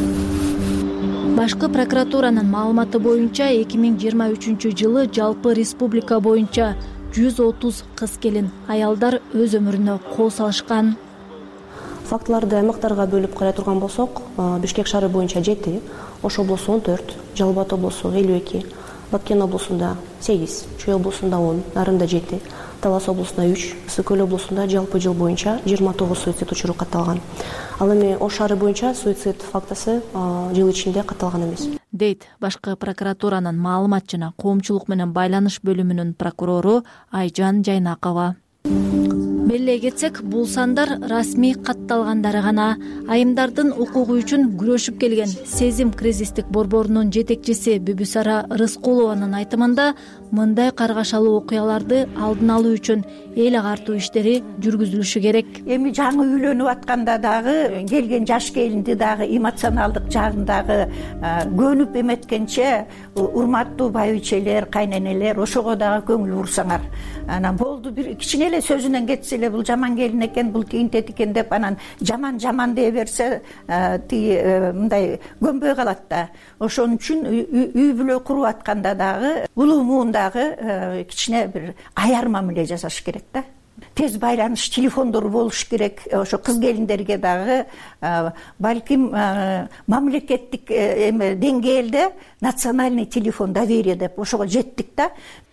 Башкы прокуратуранын маалыматы боюнча эки миң жыйырма үчүнчү жылы жалпы республика боюнча жүз отуз кыз келин аялдар өз өмүрүнө кол салышкан. Фактыларды аймактарга бөлүп карай турган болсок, Бишкек шаары боюнча жети, Ош облусу он төрт, Жалал Абад облусу элүү эки, Баткен облусунда сегиз, Чүй облусунда он, Нарында жети, Талас облусунда үч, Ысык Көл облусунда жалпы жыл боюнча жыйырма тогуз суицид учуру катталган. Ал эми Ош шаары боюнча суицид фактысы жыл ичинде катталган эмес, дейт башкы прокуратуранын маалымат жана коомчулук менен байланыш бөлүмүнүн прокурору Айжан Жайнакова. Белгилей кетсек, бул сандар расмий катталгандары гана. Айымдардын укугу үчүн күрөшүп келген Сезим кризистик борборунун жетекчиси Бүбүсара Рыскулованын айтымында, мындай каргашалуу окуяларды алдын алуу үчүн эл агартуу иштери жүргүзүлүшү керек. Эми жаңы үйлөнүп атканда дагы келген жаш келинди дагы эмоционалдык жагындагы көнүп эметкенче урматтуу байбичелер, кайненелер ошого дагы көңүл бурсаңар. Анан болду бир кичине эле сөзүнөн кетсе эле бул жаман келин экен, бул тигинтет экен деп анан жаман жаман дей берсе, тиги мындай көнбөй калат да. Ошон үчүн үй бүлө куруп атканда дагы улуу муундагы кичине бир аяр мамиле жасаш керек да. Тез байланыш телефондору болуш керек. Ошо кыз келиндерге дагы балким мамлекеттик эме деңгээлде национальный телефон доверие деп ошого жеттик да.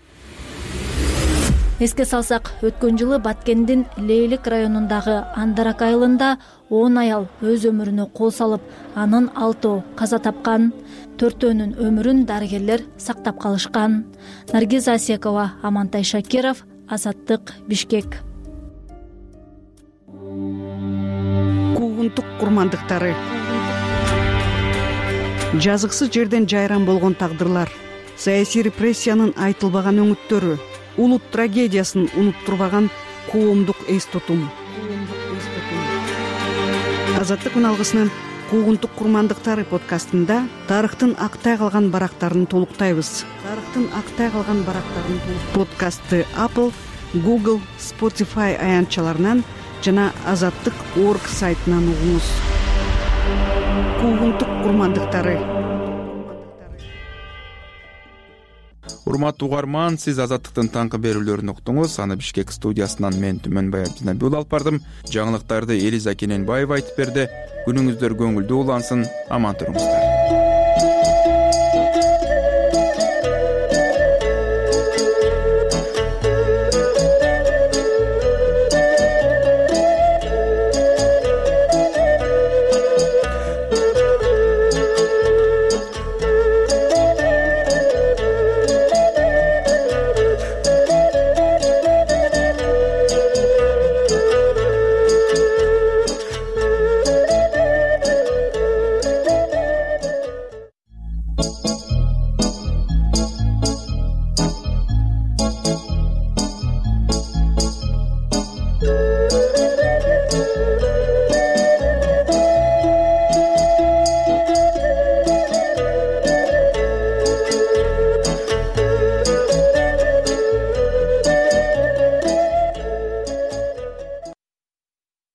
Эске салсак, өткөн жылы Баткендин Лейлик районундагы Андарак айылында он аял өз өмүрүнө кол салып, анын алтоо каза тапкан. Төртөөнүн өмүрүн дарыгерлер сактап калышкан. Наргиз Асекова, Амантай Шакиров, Азаттык, Бишкек. Куугунтук курмандыктары. Жазыксыз жерден жайран болгон тагдырлар, саясий репрессиянын айтылбаган өңүттөрү, улут трагедиясын унуттурбаган коомдук эс тутум. Азаттык үналгысынын Куугунтук курмандыктары подкастында тарыхтын актай калган барактарын толуктайбыз. Тарыхтын актай калган барактарын подкастты Apple, Google, Spotify аянтчаларынан жана азаттык точка орг сайтынан угуңуз. Куугунтук курмандыктары. Урматтуу угарман, сиз Азаттыктын таңкы берүүлөрүн уктуңуз. Аны Бишкек студиясынан мен Түмөнбай Абдинабиул алып бардым. Жаңылыктарды Элиза Кененбаева айтып берди. Күнүңүздөр көңүлдүү улансын, аман туруңуздар.